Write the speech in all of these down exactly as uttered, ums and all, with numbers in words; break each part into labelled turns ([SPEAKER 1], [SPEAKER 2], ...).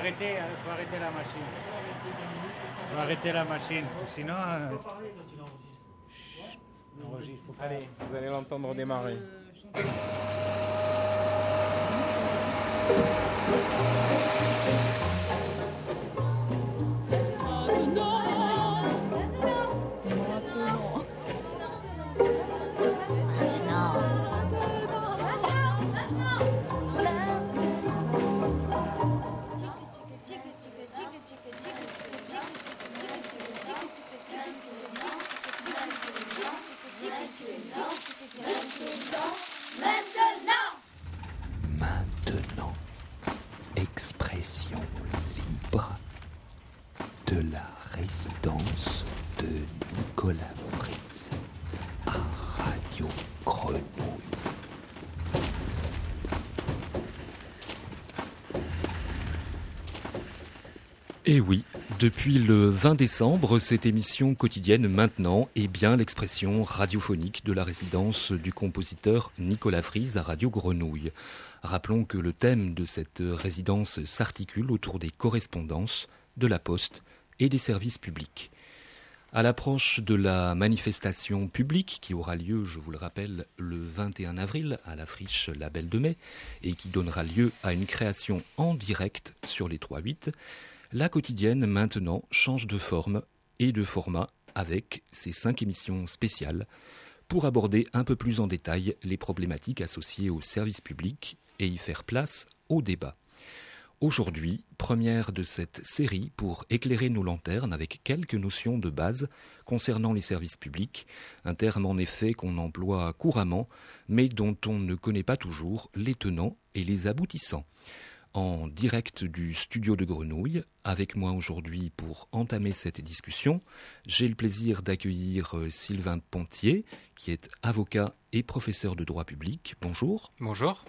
[SPEAKER 1] arrêter, faut arrêter la machine. Faut arrêter la machine, sinon... Euh... Enregistre, faut pas...
[SPEAKER 2] Allez, vous allez l'entendre démarrer.
[SPEAKER 3] Maintenant, expression libre de la résidence de Nicolas Fries à Radio Grenouille. Et oui, depuis le vingt décembre, cette émission quotidienne maintenant est bien l'expression radiophonique de la résidence du compositeur Nicolas Fries à Radio Grenouille. Rappelons que le thème de cette résidence s'articule autour des correspondances, de la poste et des services publics. À l'approche de la manifestation publique qui aura lieu, je vous le rappelle, le vingt et un avril à la friche La Belle de Mai et qui donnera lieu à une création en direct sur les trois huit, la quotidienne maintenant change de forme et de format avec ses cinq émissions spéciales pour aborder un peu plus en détail les problématiques associées au service public et y faire place au débat. Aujourd'hui, première de cette série pour éclairer nos lanternes avec quelques notions de base concernant les services publics, un terme en effet qu'on emploie couramment, mais dont on ne connaît pas toujours les tenants et les aboutissants. En direct du studio de Grenouille, avec moi aujourd'hui pour entamer cette discussion, j'ai le plaisir d'accueillir Sylvain Pontier, qui est avocat et professeur de droit public. Bonjour.
[SPEAKER 2] Bonjour.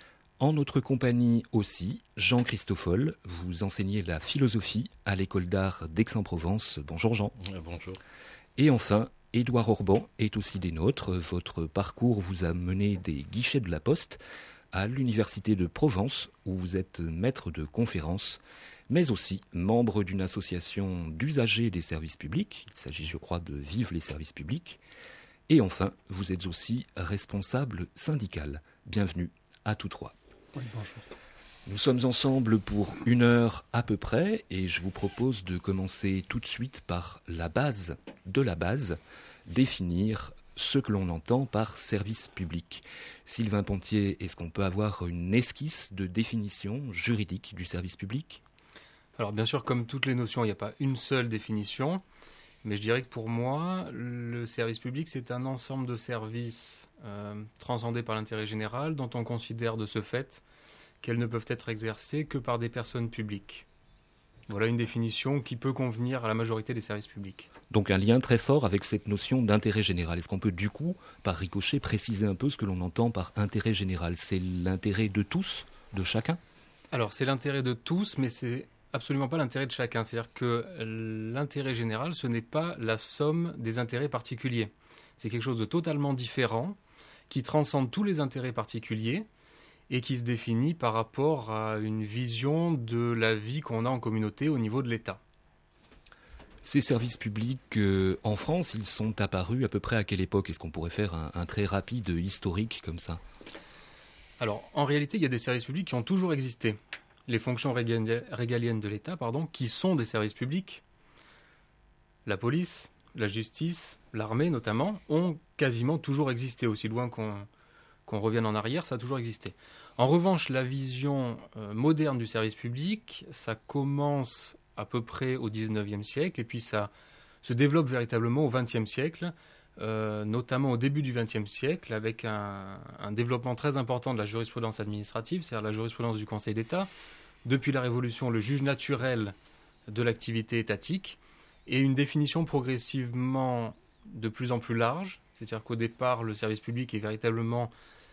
[SPEAKER 3] En notre compagnie aussi, Jean Christoffol, vous enseignez la philosophie à l'école d'art d'Aix-en-Provence. Bonjour Jean.
[SPEAKER 4] Bonjour.
[SPEAKER 3] Et enfin, Édouard Orban est aussi des nôtres. Votre parcours vous a mené des guichets de la Poste à l'Université de Provence, où vous êtes maître de conférences, mais aussi membre d'une association d'usagers des services publics. Il s'agit, je crois, de Vive les services publics. Et enfin, vous êtes aussi responsable syndical. Bienvenue à tous trois.
[SPEAKER 4] Oui, bonjour.
[SPEAKER 3] Nous sommes ensemble pour une heure à peu près, et je vous propose de commencer tout de suite par la base de la base, définir ce que l'on entend par service public. Sylvain Pontier, est-ce qu'on peut avoir une esquisse de définition juridique du service public ?
[SPEAKER 2] Alors bien sûr, comme toutes les notions, il n'y a pas une seule définition, mais je dirais que pour moi, le service public, c'est un ensemble de services euh, transcendés par l'intérêt général, dont on considère de ce fait qu'elles ne peuvent être exercées que par des personnes publiques. Voilà une définition qui peut convenir à la majorité des services publics.
[SPEAKER 3] Donc un lien très fort avec cette notion d'intérêt général. Est-ce qu'on peut du coup, par ricochet, préciser un peu ce que l'on entend par intérêt général ? C'est l'intérêt de tous, de chacun ?
[SPEAKER 2] Alors c'est l'intérêt de tous, mais c'est absolument pas l'intérêt de chacun. C'est-à-dire que l'intérêt général, ce n'est pas la somme des intérêts particuliers. C'est quelque chose de totalement différent, qui transcende tous les intérêts particuliers, et qui se définit par rapport à une vision de la vie qu'on a en communauté au niveau de l'État.
[SPEAKER 3] Ces services publics, euh, en France, ils sont apparus à peu près à quelle époque ? Est-ce qu'on pourrait faire un, un très rapide historique comme ça ?
[SPEAKER 2] Alors, en réalité, il y a des services publics qui ont toujours existé. Les fonctions régali- régaliennes de l'État, pardon, qui sont des services publics, la police, la justice, l'armée notamment, ont quasiment toujours existé, aussi loin qu'on... qu'on revienne en arrière, ça a toujours existé. En revanche, la vision euh, moderne du service public, ça commence à peu près au dix-neuvième siècle, et puis ça se développe véritablement au vingtième siècle, euh, notamment au début du vingtième siècle, avec un, un développement très important de la jurisprudence administrative, c'est-à-dire la jurisprudence du Conseil d'État. Depuis la Révolution, le juge naturel de l'activité étatique, et une définition progressivement de plus en plus large, c'est-à-dire qu'au départ, le service public est véritablement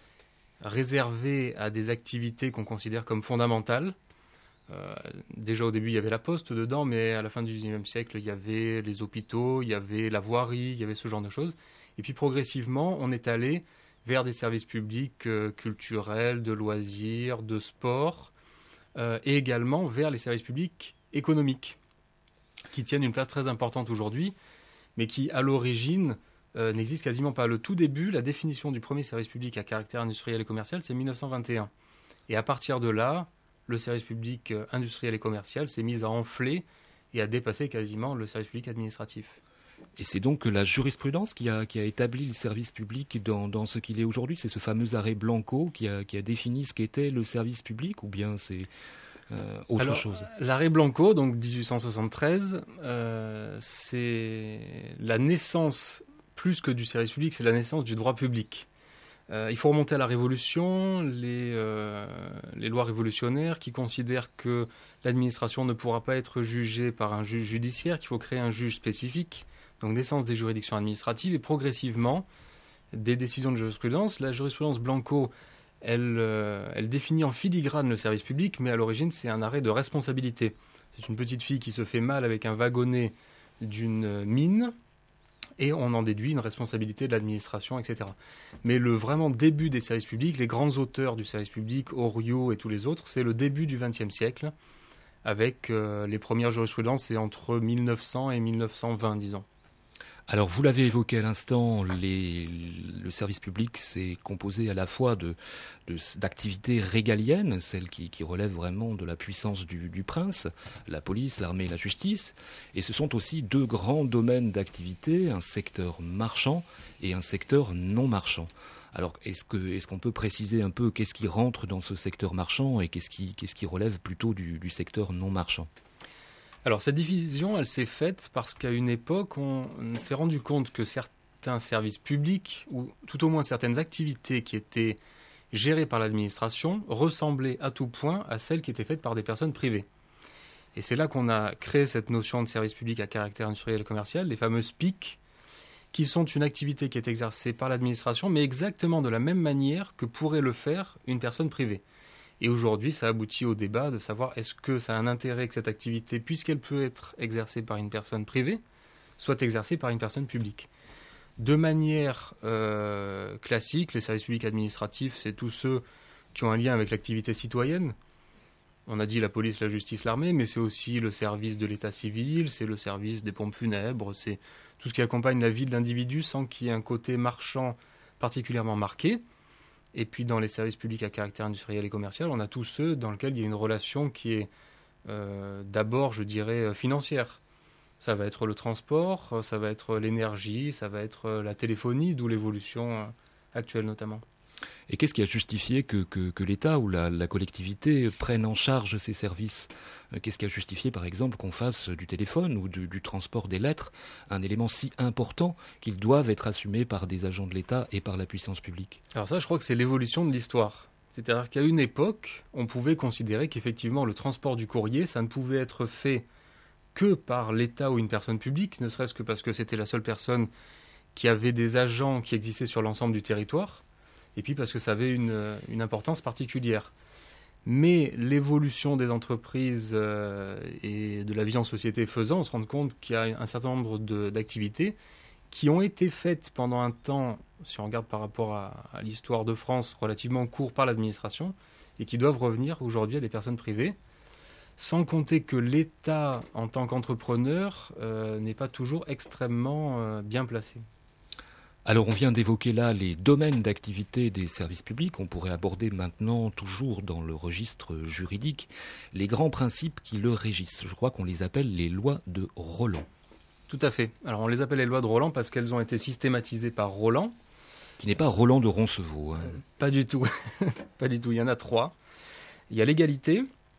[SPEAKER 2] réservé à des activités qu'on considère comme fondamentales. Euh, déjà au début, il y avait la poste dedans, mais à la fin du dix-neuvième siècle, il y avait les hôpitaux, il y avait la voirie, il y avait ce genre de choses. Et puis progressivement, on est allé vers des services publics euh, culturels, de loisirs, de sport, euh, et également vers les services publics économiques, qui tiennent une place très importante aujourd'hui, mais qui, à l'origine, euh, n'existent quasiment pas. Le tout début, la définition du premier service public à caractère industriel et commercial, c'est mille neuf cent vingt et un. Et à partir de là, le service public euh, industriel et commercial s'est mis à enfler et à dépasser quasiment le service public administratif.
[SPEAKER 3] Et c'est donc la jurisprudence qui a, qui a établi le service public dans, dans ce qu'il est aujourd'hui. C'est ce fameux arrêt Blanco qui a, qui a défini ce qu'était le service public, ou bien c'est euh, autre
[SPEAKER 2] Alors,
[SPEAKER 3] chose?
[SPEAKER 2] L'arrêt Blanco, donc dix-huit cent soixante-treize, euh, c'est la naissance, plus que du service public, c'est la naissance du droit public. Euh, il faut remonter à la Révolution, les, euh, les lois révolutionnaires qui considèrent que l'administration ne pourra pas être jugée par un juge judiciaire, qu'il faut créer un juge spécifique, donc naissance des juridictions administratives, et progressivement, des décisions de jurisprudence. La jurisprudence Blanco, elle, euh, elle définit en filigrane le service public, mais à l'origine, c'est un arrêt de responsabilité. C'est une petite fille qui se fait mal avec un wagonnet d'une mine, et on en déduit une responsabilité de l'administration, et cetera. Mais le vraiment début des services publics, les grands auteurs du service public, Oriot et tous les autres, c'est le début du vingtième siècle, avec euh, les premières jurisprudences, c'est entre mille neuf cents et mille neuf cent vingt, disons.
[SPEAKER 3] Alors, vous l'avez évoqué à l'instant, les, le service public, c'est composé à la fois de, de, d'activités régaliennes, celles qui, qui relèvent vraiment de la puissance du, du prince, la police, l'armée et la justice, et ce sont aussi deux grands domaines d'activité, un secteur marchand et un secteur non marchand. Alors, est-ce que, est-ce qu'on peut préciser un peu qu'est-ce qui rentre dans ce secteur marchand et qu'est-ce qui, qu'est-ce qui relève plutôt du, du secteur non marchand ?
[SPEAKER 2] Alors, cette division, elle s'est faite parce qu'à une époque, on s'est rendu compte que certains services publics, ou tout au moins certaines activités qui étaient gérées par l'administration, ressemblaient à tout point à celles qui étaient faites par des personnes privées. Et c'est là qu'on a créé cette notion de service public à caractère industriel et commercial, les fameuses P I C, qui sont une activité qui est exercée par l'administration, mais exactement de la même manière que pourrait le faire une personne privée. Et aujourd'hui, ça aboutit au débat de savoir est-ce que ça a un intérêt que cette activité, puisqu'elle peut être exercée par une personne privée, soit exercée par une personne publique. De manière euh, classique, les services publics administratifs, c'est tous ceux qui ont un lien avec l'activité citoyenne. On a dit la police, la justice, l'armée, mais c'est aussi le service de l'état civil, c'est le service des pompes funèbres, c'est tout ce qui accompagne la vie de l'individu sans qu'il y ait un côté marchand particulièrement marqué. Et puis dans les services publics à caractère industriel et commercial, on a tous ceux dans lesquels il y a une relation qui est euh, d'abord, je dirais, financière. Ça va être le transport, ça va être l'énergie, ça va être la téléphonie, d'où l'évolution actuelle notamment.
[SPEAKER 3] Et qu'est-ce qui a justifié que, que, que l'État ou la, la collectivité prenne en charge ces services ? Qu'est-ce qui a justifié, par exemple, qu'on fasse du téléphone ou du, du transport des lettres un élément si important qu'ils doivent être assumés par des agents de l'État et par la puissance publique ?
[SPEAKER 2] Alors ça, je crois que c'est l'évolution de l'histoire. C'est-à-dire qu'à une époque, on pouvait considérer qu'effectivement, le transport du courrier, ça ne pouvait être fait que par l'État ou une personne publique, ne serait-ce que parce que c'était la seule personne qui avait des agents qui existaient sur l'ensemble du territoire, et puis parce que ça avait une, une importance particulière. Mais l'évolution des entreprises euh, et de la vie en société faisant, on se rend compte qu'il y a un certain nombre de, d'activités qui ont été faites pendant un temps, si on regarde par rapport à, à l'histoire de France, relativement court par l'administration, et qui doivent revenir aujourd'hui à des personnes privées, sans compter que l'État, en tant qu'entrepreneur, euh, n'est pas toujours extrêmement euh, bien placé.
[SPEAKER 3] Alors on vient d'évoquer là les domaines d'activité des services publics. On pourrait aborder maintenant, toujours dans le registre juridique, les grands principes qui le régissent. Je crois qu'on les appelle les lois de Roland.
[SPEAKER 2] Tout à fait. Alors on les appelle les lois de Roland parce qu'elles ont été systématisées par Roland.
[SPEAKER 3] Qui n'est pas Roland de Roncevaux. Hein.
[SPEAKER 2] Euh, pas du tout. Pas du tout. Il y en a trois. Il y a l'égalité,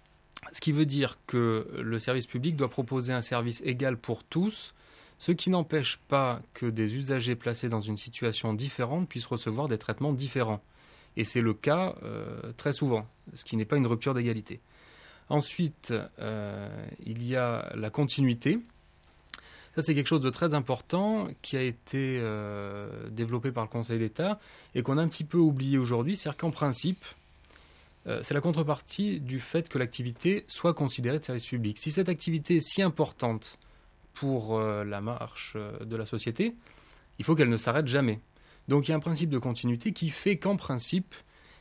[SPEAKER 2] ce qui veut dire que le service public doit proposer un service égal pour tous, ce qui n'empêche pas que des usagers placés dans une situation différente puissent recevoir des traitements différents. Et c'est le cas euh, très souvent, ce qui n'est pas une rupture d'égalité. Ensuite, euh, il y a la continuité. Ça, c'est quelque chose de très important qui a été euh, développé par le Conseil d'État et qu'on a un petit peu oublié aujourd'hui. C'est-à-dire qu'en principe, euh, c'est la contrepartie du fait que l'activité soit considérée de service public. Si cette activité est si importante pour euh, la marche euh, de la société, il faut qu'elle ne s'arrête jamais. Donc il y a un principe de continuité qui fait qu'en principe,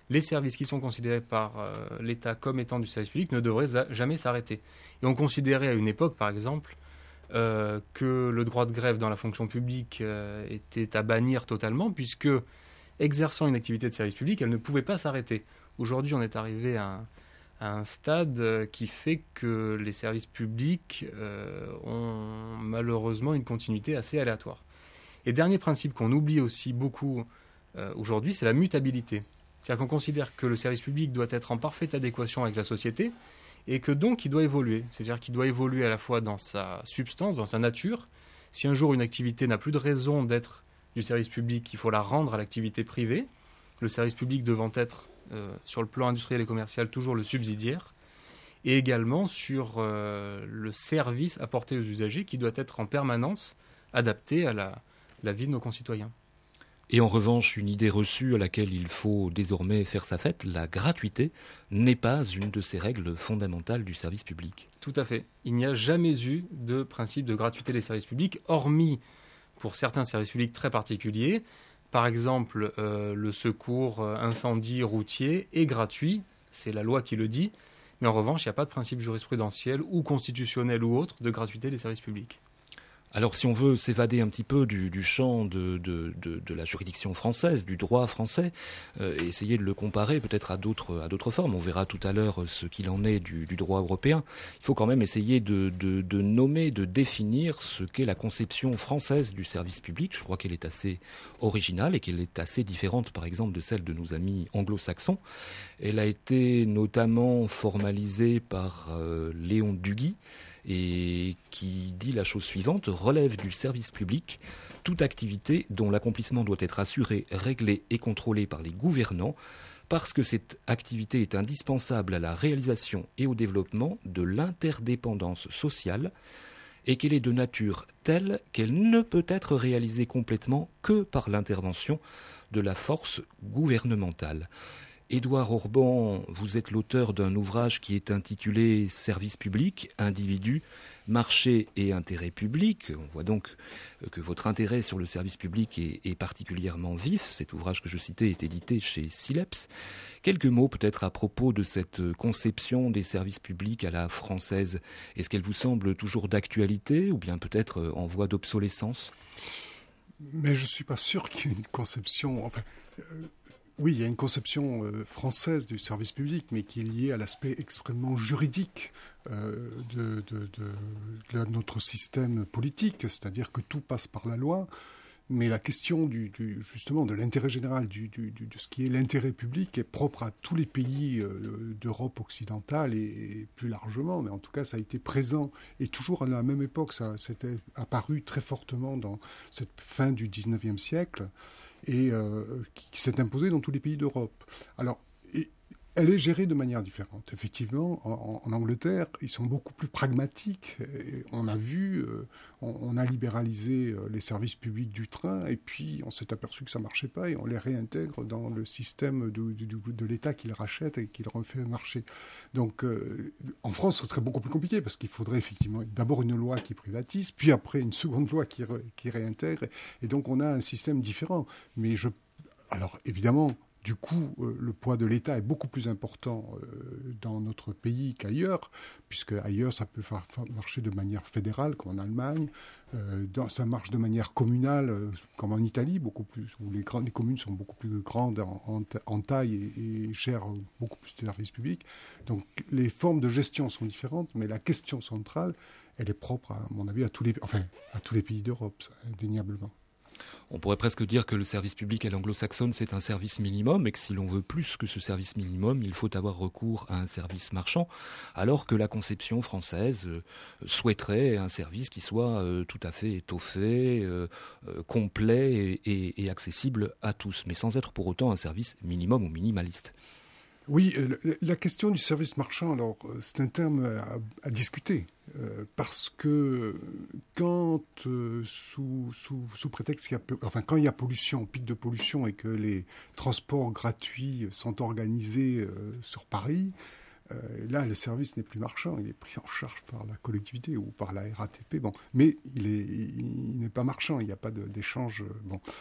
[SPEAKER 2] les services qui sont considérés par euh, l'État comme étant du service public ne devraient za- jamais s'arrêter. Et on considérait à une époque, par exemple, euh, que le droit de grève dans la fonction publique euh, était à bannir totalement, puisque, exerçant une activité de service public, elle ne pouvait pas s'arrêter. Aujourd'hui, on est arrivé à un, à un stade euh, qui fait que les services publics euh, ont malheureusement une continuité assez aléatoire. Et dernier principe qu'on oublie aussi beaucoup euh, aujourd'hui, c'est la mutabilité. C'est-à-dire qu'on considère que le service public doit être en parfaite adéquation avec la société et que donc il doit évoluer. C'est-à-dire qu'il doit évoluer à la fois dans sa substance, dans sa nature. Si un jour une activité n'a plus de raison d'être du service public, il faut la rendre à l'activité privée. Le service public devant être, euh, sur le plan industriel et commercial, toujours le subsidiaire. Et également sur euh, le service apporté aux usagers qui doit être en permanence adapté à la, la vie de nos concitoyens.
[SPEAKER 3] Et en revanche, une idée reçue à laquelle il faut désormais faire sa fête, la gratuité, n'est pas une de ces règles fondamentales du service public.
[SPEAKER 2] Tout à fait. Il n'y a jamais eu de principe de gratuité des services publics, hormis pour certains services publics très particuliers. Par exemple, euh, le secours euh, incendie routier est gratuit, c'est la loi qui le dit, mais en revanche, il n'y a pas de principe jurisprudentiel ou constitutionnel ou autre de gratuité des services publics.
[SPEAKER 3] Alors si on veut s'évader un petit peu du, du champ de, de, de, de la juridiction française, du droit français, euh, et essayer de le comparer peut-être à d'autres, à d'autres formes, on verra tout à l'heure ce qu'il en est du, du droit européen, il faut quand même essayer de, de, de nommer, de définir ce qu'est la conception française du service public. Je crois qu'elle est assez originale et qu'elle est assez différente par exemple de celle de nos amis anglo-saxons. Elle a été notamment formalisée par euh, Léon Duguy, et qui dit la chose suivante: relève du service public toute activité dont l'accomplissement doit être assuré, réglé et contrôlé par les gouvernants, parce que cette activité est indispensable à la réalisation et au développement de l'interdépendance sociale et qu'elle est de nature telle qu'elle ne peut être réalisée complètement que par l'intervention de la force gouvernementale. Édouard Orban, vous êtes l'auteur d'un ouvrage qui est intitulé « Service public, individus, marché et intérêt public ». On voit donc que votre intérêt sur le service public est, est particulièrement vif. Cet ouvrage que je citais est édité chez Sileps. Quelques mots peut-être à propos de cette conception des services publics à la française. Est-ce qu'elle vous semble toujours d'actualité ou bien peut-être en voie d'obsolescence ?
[SPEAKER 4] Mais je ne suis pas sûr qu'il y ait une conception... Enfin, euh... Oui, il y a une conception euh, française du service public, mais qui est liée à l'aspect extrêmement juridique euh, de, de, de, de notre système politique, c'est-à-dire que tout passe par la loi. Mais la question du, du, justement de l'intérêt général, du, du, du, de ce qui est l'intérêt public, est propre à tous les pays euh, d'Europe occidentale et, et plus largement. Mais en tout cas, ça a été présent et toujours à la même époque, ça s'était apparu très fortement dans cette fin du dix-neuvième siècle. Et euh, qui, qui s'est imposée dans tous les pays d'Europe. Alors, et, elle est gérée de manière différente. Effectivement, en, en Angleterre, ils sont beaucoup plus pragmatiques. Et on a vu, euh, on, on a libéralisé euh, les services publics du train, et puis on s'est aperçu que ça ne marchait pas, et on les réintègre dans le système de, de, de, de l'État qui les rachète et qui les refait marcher. Donc, euh, en France, ce serait beaucoup plus compliqué, parce qu'il faudrait effectivement d'abord une loi qui privatise, puis après une seconde loi qui, re, qui réintègre, et donc on a un système différent. Mais je... Alors, évidemment... Du coup, euh, le poids de l'État est beaucoup plus important euh, dans notre pays qu'ailleurs, puisque ailleurs, ça peut faire marcher de manière fédérale, comme en Allemagne. Euh, dans, ça marche de manière communale, euh, comme en Italie, beaucoup plus, où les, grandes, les communes sont beaucoup plus grandes en, en, en taille et, et gèrent beaucoup plus de services publics. Donc, les formes de gestion sont différentes, mais la question centrale, elle est propre, à mon avis, à tous les, enfin, à tous les pays d'Europe, indéniablement.
[SPEAKER 3] On pourrait presque dire que le service public à l'anglo-saxonne, c'est un service minimum et que si l'on veut plus que ce service minimum, il faut avoir recours à un service marchand, alors que la conception française euh, souhaiterait un service qui soit euh, tout à fait étoffé, euh, euh, complet et, et, et accessible à tous, mais sans être pour autant un service minimum ou minimaliste.
[SPEAKER 4] Oui, la question du service marchand, alors, c'est un terme à, à discuter, euh, parce que quand, euh, sous, sous, sous prétexte qu'il y a, enfin, quand il y a pollution, pic de pollution, et que les transports gratuits sont organisés euh, sur Paris, euh, là, le service n'est plus marchand, il est pris en charge par la collectivité ou par la R A T P, bon, mais il, est, il, il n'est pas marchand, il n'y a pas de, d'échange, bon.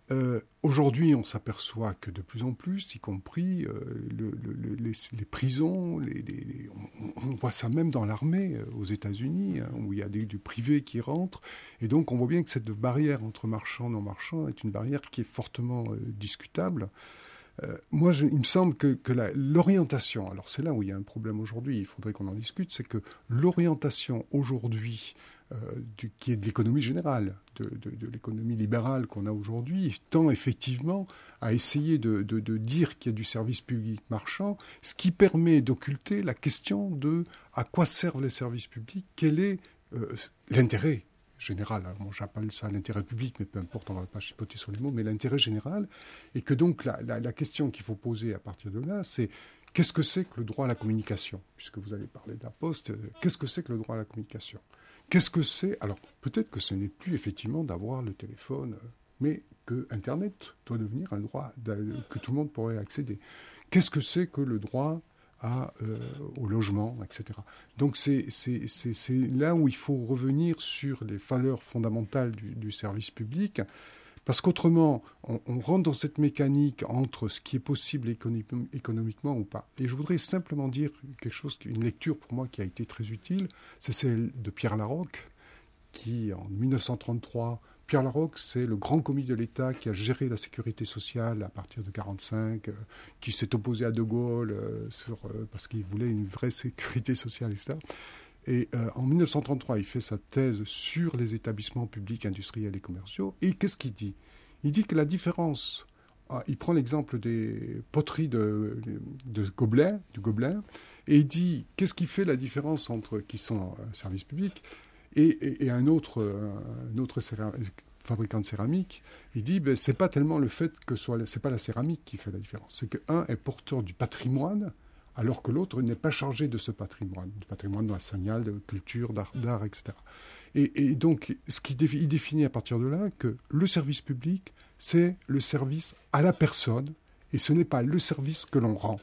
[SPEAKER 4] Euh, aujourd'hui, on s'aperçoit que de plus en plus, y compris euh, le, le, les, les prisons, les, les, on, on voit ça même dans l'armée euh, aux États-Unis, hein, où il y a des, du privé qui rentre. Et donc, on voit bien que cette barrière entre marchands et non-marchands est une barrière qui est fortement euh, discutable. Euh, moi, je, il me semble que, que la, l'orientation, alors c'est là où il y a un problème aujourd'hui, il faudrait qu'on en discute, c'est que l'orientation aujourd'hui, Euh, du, qui est de l'économie générale, de, de, de l'économie libérale qu'on a aujourd'hui, tend effectivement à essayer de, de, de dire qu'il y a du service public marchand, ce qui permet d'occulter la question de à quoi servent les services publics, quel est euh, l'intérêt général. Alors, moi, j'appelle ça l'intérêt public, mais peu importe, on ne va pas chipoter sur les mots, mais l'intérêt général, et que donc la, la, la question qu'il faut poser à partir de là, c'est qu'est-ce que c'est que le droit à la communication ? Puisque vous avez parlé de la Poste, euh, qu'est-ce que c'est que le droit à la communication ? Qu'est-ce que c'est ? Alors, peut-être que ce n'est plus effectivement d'avoir le téléphone, mais que Internet doit devenir un droit que tout le monde pourrait accéder. Qu'est-ce que c'est que le droit à, euh, au logement, et cetera. Donc, c'est, c'est, c'est, c'est là où il faut revenir sur les valeurs fondamentales du, du service public, parce qu'autrement, on, on rentre dans cette mécanique entre ce qui est possible économ- économiquement ou pas. Et je voudrais simplement dire quelque chose, une lecture pour moi qui a été très utile, c'est celle de Pierre Laroque, qui en dix-neuf cent trente-trois, Pierre Laroque, c'est le grand commis de l'État qui a géré la sécurité sociale à partir de quarante-cinq, euh, qui s'est opposé à De Gaulle euh, sur, euh, parce qu'il voulait une vraie sécurité sociale, et cetera. Et euh, en dix-neuf cent trente-trois, il fait sa thèse sur les établissements publics, industriels et commerciaux. Et qu'est-ce qu'il dit ? Il dit que la différence... Ah, il prend l'exemple des poteries de, de, de Gobelin, du Gobelin, et il dit qu'est-ce qui fait la différence entre qui sont un service public et, et, et un autre, un autre céram... fabricant de céramique. Il dit ben, c'est pas tellement le fait que soit c'est pas la céramique qui fait la différence, c'est qu'un est porteur du patrimoine, alors que l'autre n'est pas chargé de ce patrimoine, du patrimoine national, de culture, d'art, d'art et cetera. Et, et donc, ce qu'il définit, il définit à partir de là que le service public, c'est le service à la personne, et ce n'est pas le service que l'on rend.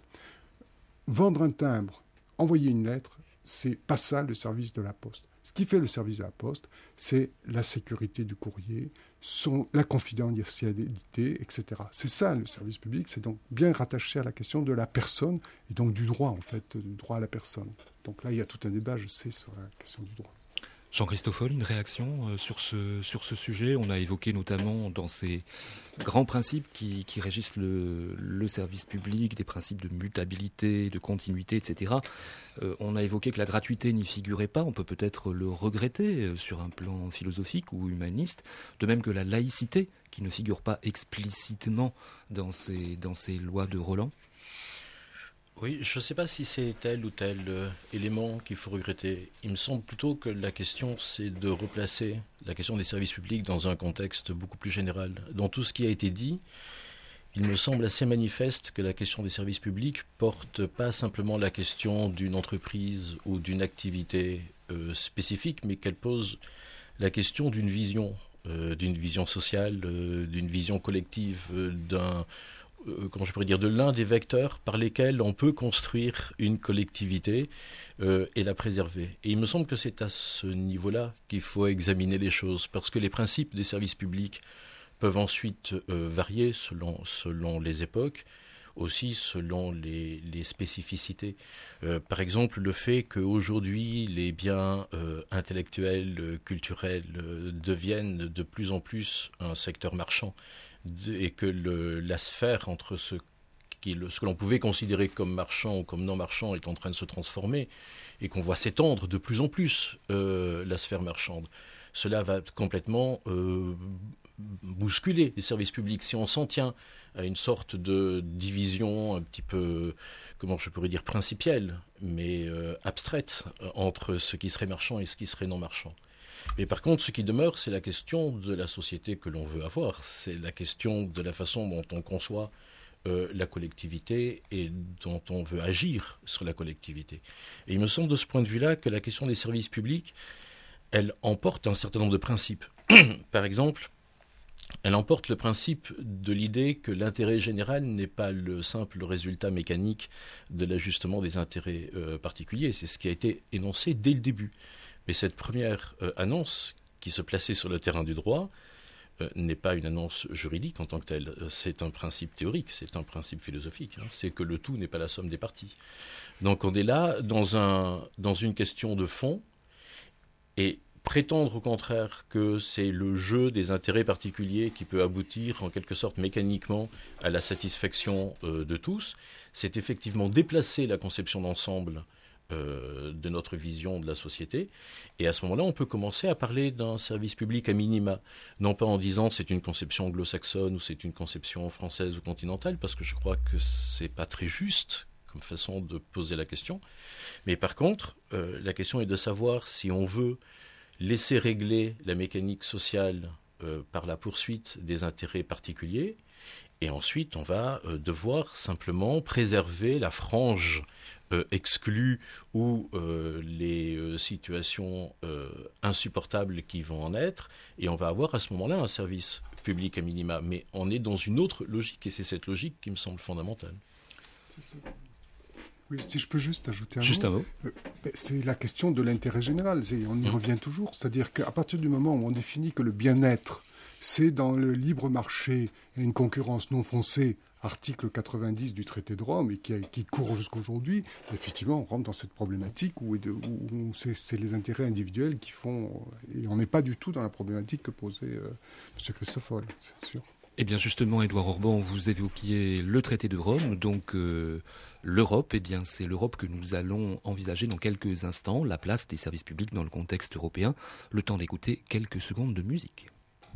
[SPEAKER 4] Vendre un timbre, envoyer une lettre, c'est pas ça le service de la Poste. Ce qui fait le service de la Poste, c'est la sécurité du courrier, son, la confidentialité, et cetera. C'est ça le service public, c'est donc bien rattaché à la question de la personne, et donc du droit, en fait, du droit à la personne. Donc là, il y a tout un débat, je sais, sur la question du droit.
[SPEAKER 3] Jean-Christophe Foll, une réaction sur ce, sur ce sujet ? On a évoqué notamment dans ces grands principes qui, qui régissent le, le service public, des principes de mutabilité, de continuité, et cetera. Euh, on a évoqué que la gratuité n'y figurait pas. On peut peut-être le regretter sur un plan philosophique ou humaniste, de même que la laïcité qui ne figure pas explicitement dans ces, dans ces lois de Roland.
[SPEAKER 5] Oui, je ne sais pas si c'est tel ou tel euh, élément qu'il faut regretter. Il me semble plutôt que la question, c'est de replacer la question des services publics dans un contexte beaucoup plus général. Dans tout ce qui a été dit, il me semble assez manifeste que la question des services publics porte pas simplement la question d'une entreprise ou d'une activité euh, spécifique, mais qu'elle pose la question d'une vision, euh, d'une vision sociale, euh, d'une vision collective, euh, d'un... Euh, comment je pourrais dire, de l'un des vecteurs par lesquels on peut construire une collectivité euh, et la préserver. Et il me semble que c'est à ce niveau-là qu'il faut examiner les choses, parce que les principes des services publics peuvent ensuite euh, varier selon, selon les époques, aussi selon les, les spécificités. Euh, par exemple, le fait qu'aujourd'hui, les biens euh, intellectuels, euh, culturels euh, deviennent de plus en plus un secteur marchand, et que le, la sphère entre ce, qui, le, ce que l'on pouvait considérer comme marchand ou comme non marchand est en train de se transformer, et qu'on voit s'étendre de plus en plus euh, la sphère marchande. Cela va complètement euh, bousculer les services publics. Si on s'en tient à une sorte de division un petit peu, comment je pourrais dire, principielle, mais euh, abstraite, entre ce qui serait marchand et ce qui serait non marchand. Mais par contre, ce qui demeure, c'est la question de la société que l'on veut avoir. C'est la question de la façon dont on conçoit euh, la collectivité et dont on veut agir sur la collectivité. Et il me semble de ce point de vue-là que la question des services publics, elle emporte un certain nombre de principes. Par exemple, elle emporte le principe de l'idée que l'intérêt général n'est pas le simple résultat mécanique de l'ajustement des intérêts euh, particuliers. C'est ce qui a été énoncé dès le début. Mais cette première euh, annonce, qui se plaçait sur le terrain du droit, euh, n'est pas une annonce juridique en tant que telle. C'est un principe théorique, c'est un principe philosophique. Hein. C'est que le tout n'est pas la somme des parties. Donc on est là dans, un, dans une question de fond, et prétendre au contraire que c'est le jeu des intérêts particuliers qui peut aboutir en quelque sorte mécaniquement à la satisfaction euh, de tous, c'est effectivement déplacer la conception d'ensemble euh, de notre vision de la société. Et à ce moment-là, on peut commencer à parler d'un service public à minima, non pas en disant c'est une conception anglo-saxonne ou c'est une conception française ou continentale, parce que je crois que c'est pas très juste comme façon de poser la question. Mais par contre, euh, la question est de savoir si on veut laisser régler la mécanique sociale euh, par la poursuite des intérêts particuliers, et ensuite on va euh, devoir simplement préserver la frange euh, exclue ou euh, les euh, situations euh, insupportables qui vont en être, et on va avoir à ce moment-là un service public à minima. Mais on est dans une autre logique, et c'est cette logique qui me semble fondamentale.
[SPEAKER 4] C'est ça. Oui, si je peux juste ajouter un
[SPEAKER 3] juste
[SPEAKER 4] mot.
[SPEAKER 3] Un mot.
[SPEAKER 4] Euh, c'est la question de l'intérêt général. C'est, on y mmh. revient toujours. C'est-à-dire qu'à partir du moment où on définit que le bien-être, c'est dans le libre marché et une concurrence non faussée, article quatre-vingt-dix du traité de Rome, et qui, qui court jusqu'aujourd'hui, effectivement, on rentre dans cette problématique où, où c'est, c'est les intérêts individuels qui font... Et on n'est pas du tout dans la problématique que posait euh, M. Christoffel, c'est sûr.
[SPEAKER 3] Eh bien justement, Édouard Orban, vous évoquiez le traité de Rome, donc euh, l'Europe, eh bien c'est l'Europe que nous allons envisager dans quelques instants, la place des services publics dans le contexte européen. Le temps d'écouter quelques secondes de musique.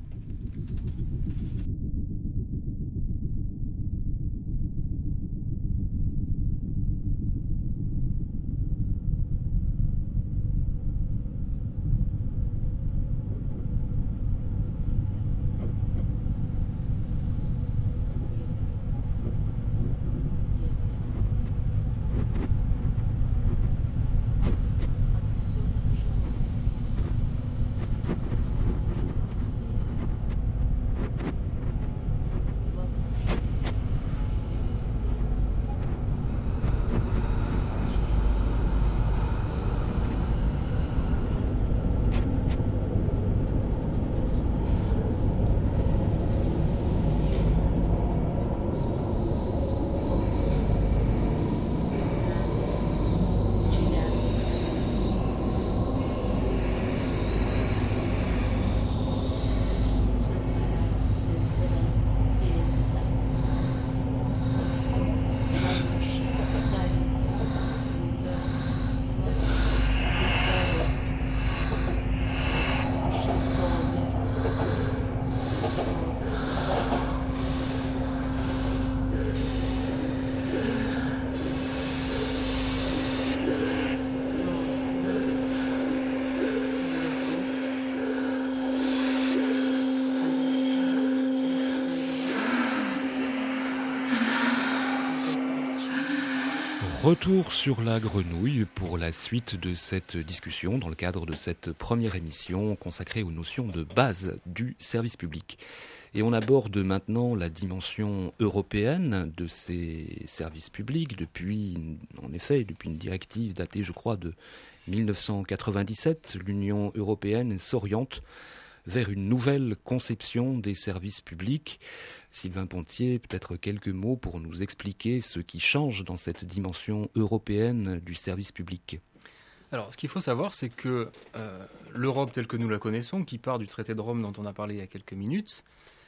[SPEAKER 3] Retour sur la grenouille pour la suite de cette discussion dans le cadre de cette première émission consacrée aux notions de base du service public. Et on aborde maintenant la dimension européenne de ces services publics depuis, en effet, depuis une directive datée, je crois, de mille neuf cent quatre-vingt-dix-sept. L'Union européenne s'oriente vers une nouvelle conception des services publics. Sylvain Pontier, peut-être quelques mots pour nous expliquer ce qui change dans cette dimension européenne du service public.
[SPEAKER 2] Alors, ce qu'il faut savoir, c'est que euh, l'Europe telle que nous la connaissons, qui part du traité de Rome dont on a parlé il y a quelques minutes,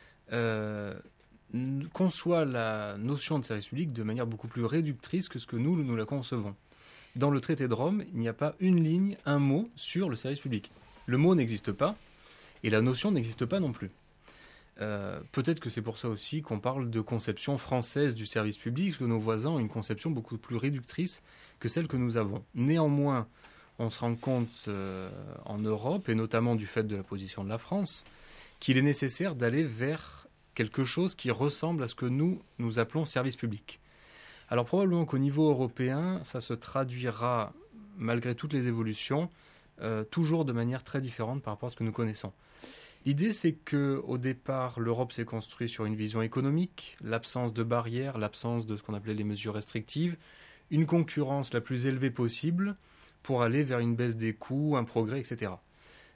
[SPEAKER 2] euh, conçoit la notion de service public de manière beaucoup plus réductrice que ce que nous, nous la concevons. Dans le traité de Rome, il n'y a pas une ligne, un mot sur le service public. Le mot n'existe pas et la notion n'existe pas non plus. Euh, peut-être que c'est pour ça aussi qu'on parle de conception française du service public, parce que nos voisins ont une conception beaucoup plus réductrice que celle que nous avons. Néanmoins, on se rend compte euh, en Europe, et notamment du fait de la position de la France, qu'il est nécessaire d'aller vers quelque chose qui ressemble à ce que nous, nous appelons service public. Alors probablement qu'au niveau européen, ça se traduira, malgré toutes les évolutions, euh, toujours de manière très différente par rapport à ce que nous connaissons. L'idée, c'est qu'au départ, l'Europe s'est construite sur une vision économique, l'absence de barrières, l'absence de ce qu'on appelait les mesures restrictives, une concurrence la plus élevée possible pour aller vers une baisse des coûts, un progrès, et cetera.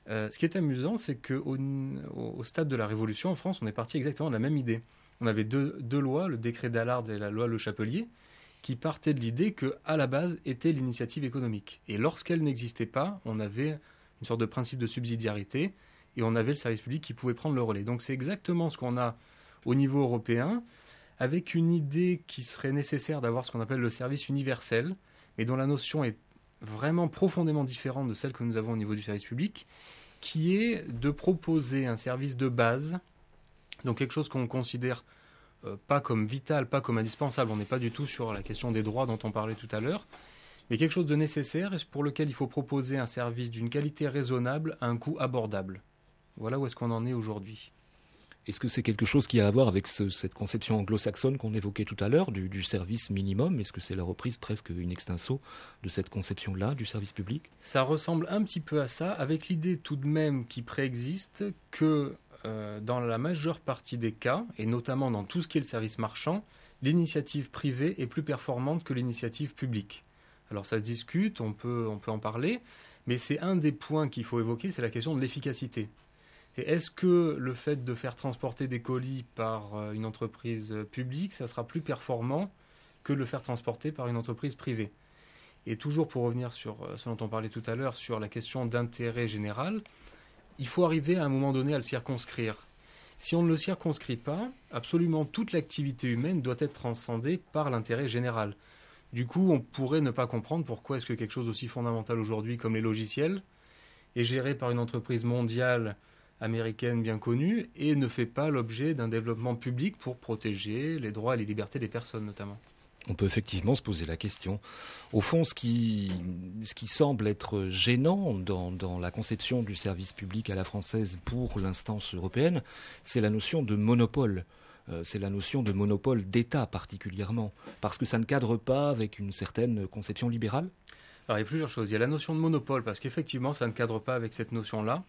[SPEAKER 2] Euh, ce qui est amusant, c'est qu'au au stade de la Révolution, en France, on est parti exactement de la même idée. On avait deux, deux lois, le décret d'Allard et la loi Le Chapelier, qui partaient de l'idée qu'à la base était l'initiative économique. Et lorsqu'elle n'existait pas, on avait une sorte de principe de subsidiarité et on avait le service public qui pouvait prendre le relais. Donc c'est exactement ce qu'on a au niveau européen, avec une idée qui serait nécessaire d'avoir ce qu'on appelle le service universel, mais dont la notion est vraiment profondément différente de celle que nous avons au niveau du service public, qui est de proposer un service de base, donc quelque chose qu'on considère euh, pas comme vital, pas comme indispensable, on n'est pas du tout sur la question des droits dont on parlait tout à l'heure, mais quelque chose de nécessaire et pour lequel il faut proposer un service d'une qualité raisonnable à un coût abordable. Voilà où est-ce qu'on en est aujourd'hui.
[SPEAKER 3] Est-ce que c'est quelque chose qui a à voir avec ce, cette conception anglo-saxonne qu'on évoquait tout à l'heure, du, du service minimum? Est-ce que c'est la reprise presque in extenso de cette conception-là du service public?
[SPEAKER 2] Ça ressemble un petit peu à ça, avec l'idée tout de même qui préexiste que euh, dans la majeure partie des cas, et notamment dans tout ce qui est le service marchand, l'initiative privée est plus performante que l'initiative publique. Alors ça se discute, on peut, on peut en parler, mais c'est un des points qu'il faut évoquer, c'est la question de l'efficacité. Et est-ce que le fait de faire transporter des colis par une entreprise publique, ça sera plus performant que de le faire transporter par une entreprise privée? Et toujours pour revenir sur ce dont on parlait tout à l'heure, sur la question d'intérêt général, il faut arriver à un moment donné à le circonscrire. Si on ne le circonscrit pas, absolument toute l'activité humaine doit être transcendée par l'intérêt général. Du coup, on pourrait ne pas comprendre pourquoi est-ce que quelque chose d'aussi fondamental aujourd'hui comme les logiciels est géré par une entreprise mondiale américaine bien connue et ne fait pas l'objet d'un développement public pour protéger les droits et les libertés des personnes notamment.
[SPEAKER 3] On peut effectivement se poser la question. Au fond, ce qui, ce qui semble être gênant dans, dans la conception du service public à la française pour l'instance européenne, c'est la notion de monopole. Euh, c'est la notion de monopole d'État particulièrement, parce que ça ne cadre pas avec une certaine conception libérale.
[SPEAKER 2] Alors il y a plusieurs choses. Il y a la notion de monopole, parce qu'effectivement ça ne cadre pas avec cette notion-là.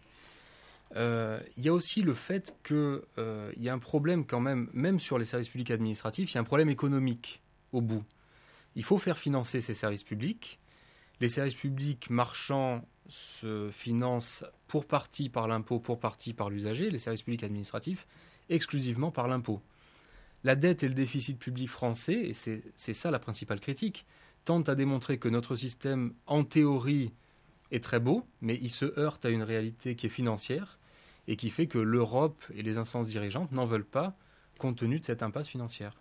[SPEAKER 2] Euh, il y a aussi le fait qu'il euh, y a un problème quand même, même sur les services publics administratifs, il y a un problème économique au bout. Il faut faire financer ces services publics. Les services publics marchands se financent pour partie par l'impôt, pour partie par l'usager. Les services publics administratifs exclusivement par l'impôt. La dette et le déficit public français, et c'est, c'est ça la principale critique, tentent à démontrer que notre système, en théorie, est très beau, mais il se heurte à une réalité qui est financière et qui fait que l'Europe et les instances dirigeantes n'en veulent pas compte tenu de cette impasse financière.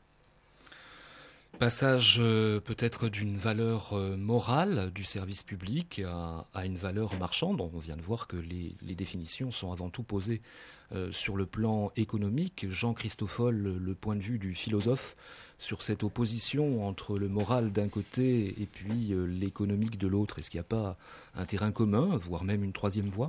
[SPEAKER 3] Passage euh, peut-être d'une valeur euh, morale du service public à, à une valeur marchande. On vient de voir que les, les définitions sont avant tout posées euh, sur le plan économique. Jean Christoffol, le, le point de vue du philosophe sur cette opposition entre le moral d'un côté et puis euh, l'économique de l'autre. Est-ce qu'il n'y a pas un terrain commun, voire même une troisième voie?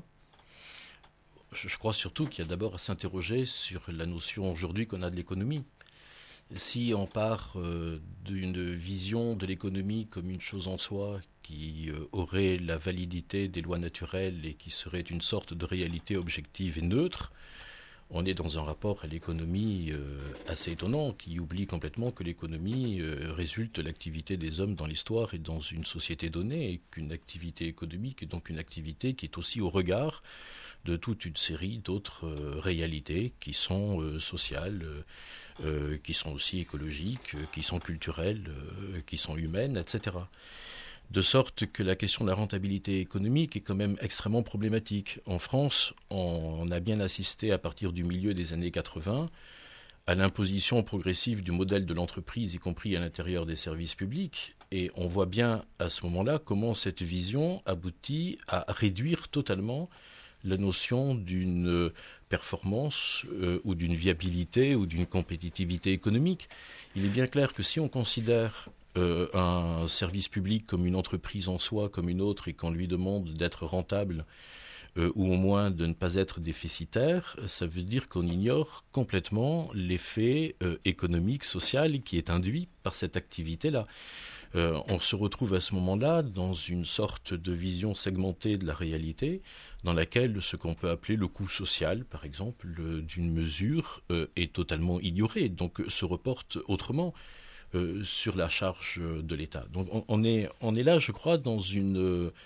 [SPEAKER 5] Je crois surtout qu'il y a d'abord à s'interroger sur la notion aujourd'hui qu'on a de l'économie. Si on part euh, d'une vision de l'économie comme une chose en soi qui euh, aurait la validité des lois naturelles et qui serait une sorte de réalité objective et neutre, on est dans un rapport à l'économie euh, assez étonnant qui oublie complètement que l'économie euh, résulte de l'activité des hommes dans l'histoire et dans une société donnée et qu'une activité économique est donc une activité qui est aussi au regard de toute une série d'autres euh, réalités qui sont euh, sociales, euh, euh, qui sont aussi écologiques, euh, qui sont culturelles, euh, qui sont humaines, et cetera. De sorte que la question de la rentabilité économique est quand même extrêmement problématique. En France, on a bien assisté à partir du milieu des années quatre-vingts à l'imposition progressive du modèle de l'entreprise, y compris à l'intérieur des services publics. Et on voit bien à ce moment-là comment cette vision aboutit à réduire totalement la notion d'une performance euh, ou d'une viabilité ou d'une compétitivité économique. Il est bien clair que si on considère euh, un service public comme une entreprise en soi, comme une autre, et qu'on lui demande d'être rentable euh, ou au moins de ne pas être déficitaire, ça veut dire qu'on ignore complètement l'effet euh, économique, social qui est induit par cette activité-là. Euh, on se retrouve à ce moment-là dans une sorte de vision segmentée de la réalité dans laquelle ce qu'on peut appeler le coût social, par exemple, le, d'une mesure euh, est totalement ignoré, donc se reporte autrement euh, sur la charge de l'État. Donc on, on, est, on est là, je crois, dans une,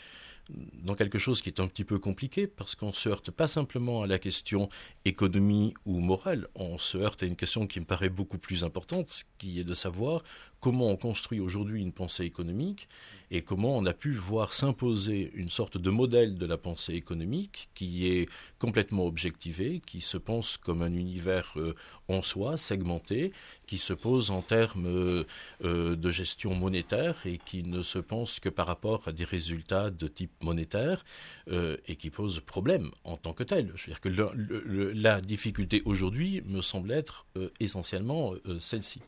[SPEAKER 5] dans quelque chose qui est un petit peu compliqué, parce qu'on ne se heurte pas simplement à la question économie ou morale, on se heurte à une question qui me paraît beaucoup plus importante, qui est de savoir comment on construit aujourd'hui une pensée économique et comment on a pu voir s'imposer une sorte de modèle de la pensée économique qui est complètement objectivé, qui se pense comme un univers euh, en soi, segmenté, qui se pose en termes euh, euh, de gestion monétaire et qui ne se pense que par rapport à des résultats de type monétaire euh, et qui pose problème en tant que tel. Je veux dire que le, le, la difficulté aujourd'hui me semble être euh, essentiellement euh, celle-ci.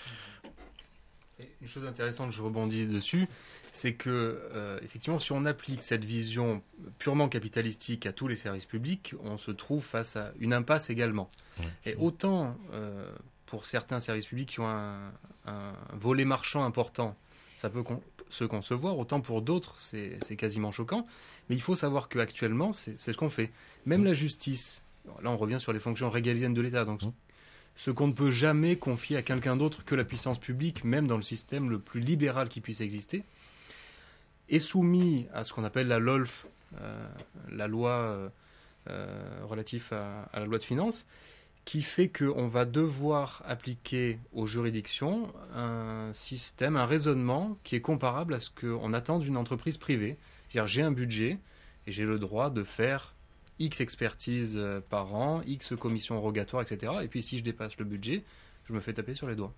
[SPEAKER 2] Une chose intéressante, je rebondis dessus, c'est que, euh, effectivement, si on applique cette vision purement capitalistique à tous les services publics, on se trouve face à une impasse également. Mmh. Et autant euh, pour certains services publics qui ont un, un volet marchand important, ça peut con- se concevoir, autant pour d'autres, c'est, c'est quasiment choquant. Mais il faut savoir qu'actuellement, c'est, c'est ce qu'on fait. Même mmh. la justice, là on revient sur les fonctions régaliennes de l'État, donc... Mmh. Ce qu'on ne peut jamais confier à quelqu'un d'autre que la puissance publique, même dans le système le plus libéral qui puisse exister, est soumis à ce qu'on appelle la L O L F, euh, la loi euh, relative à, à la loi de finances, qui fait qu'on va devoir appliquer aux juridictions un système, un raisonnement qui est comparable à ce qu'on attend d'une entreprise privée. C'est-à-dire, j'ai un budget et j'ai le droit de faire X expertises par an, X commissions rogatoires, et cetera. Et puis si je dépasse le budget, je me fais taper sur les doigts.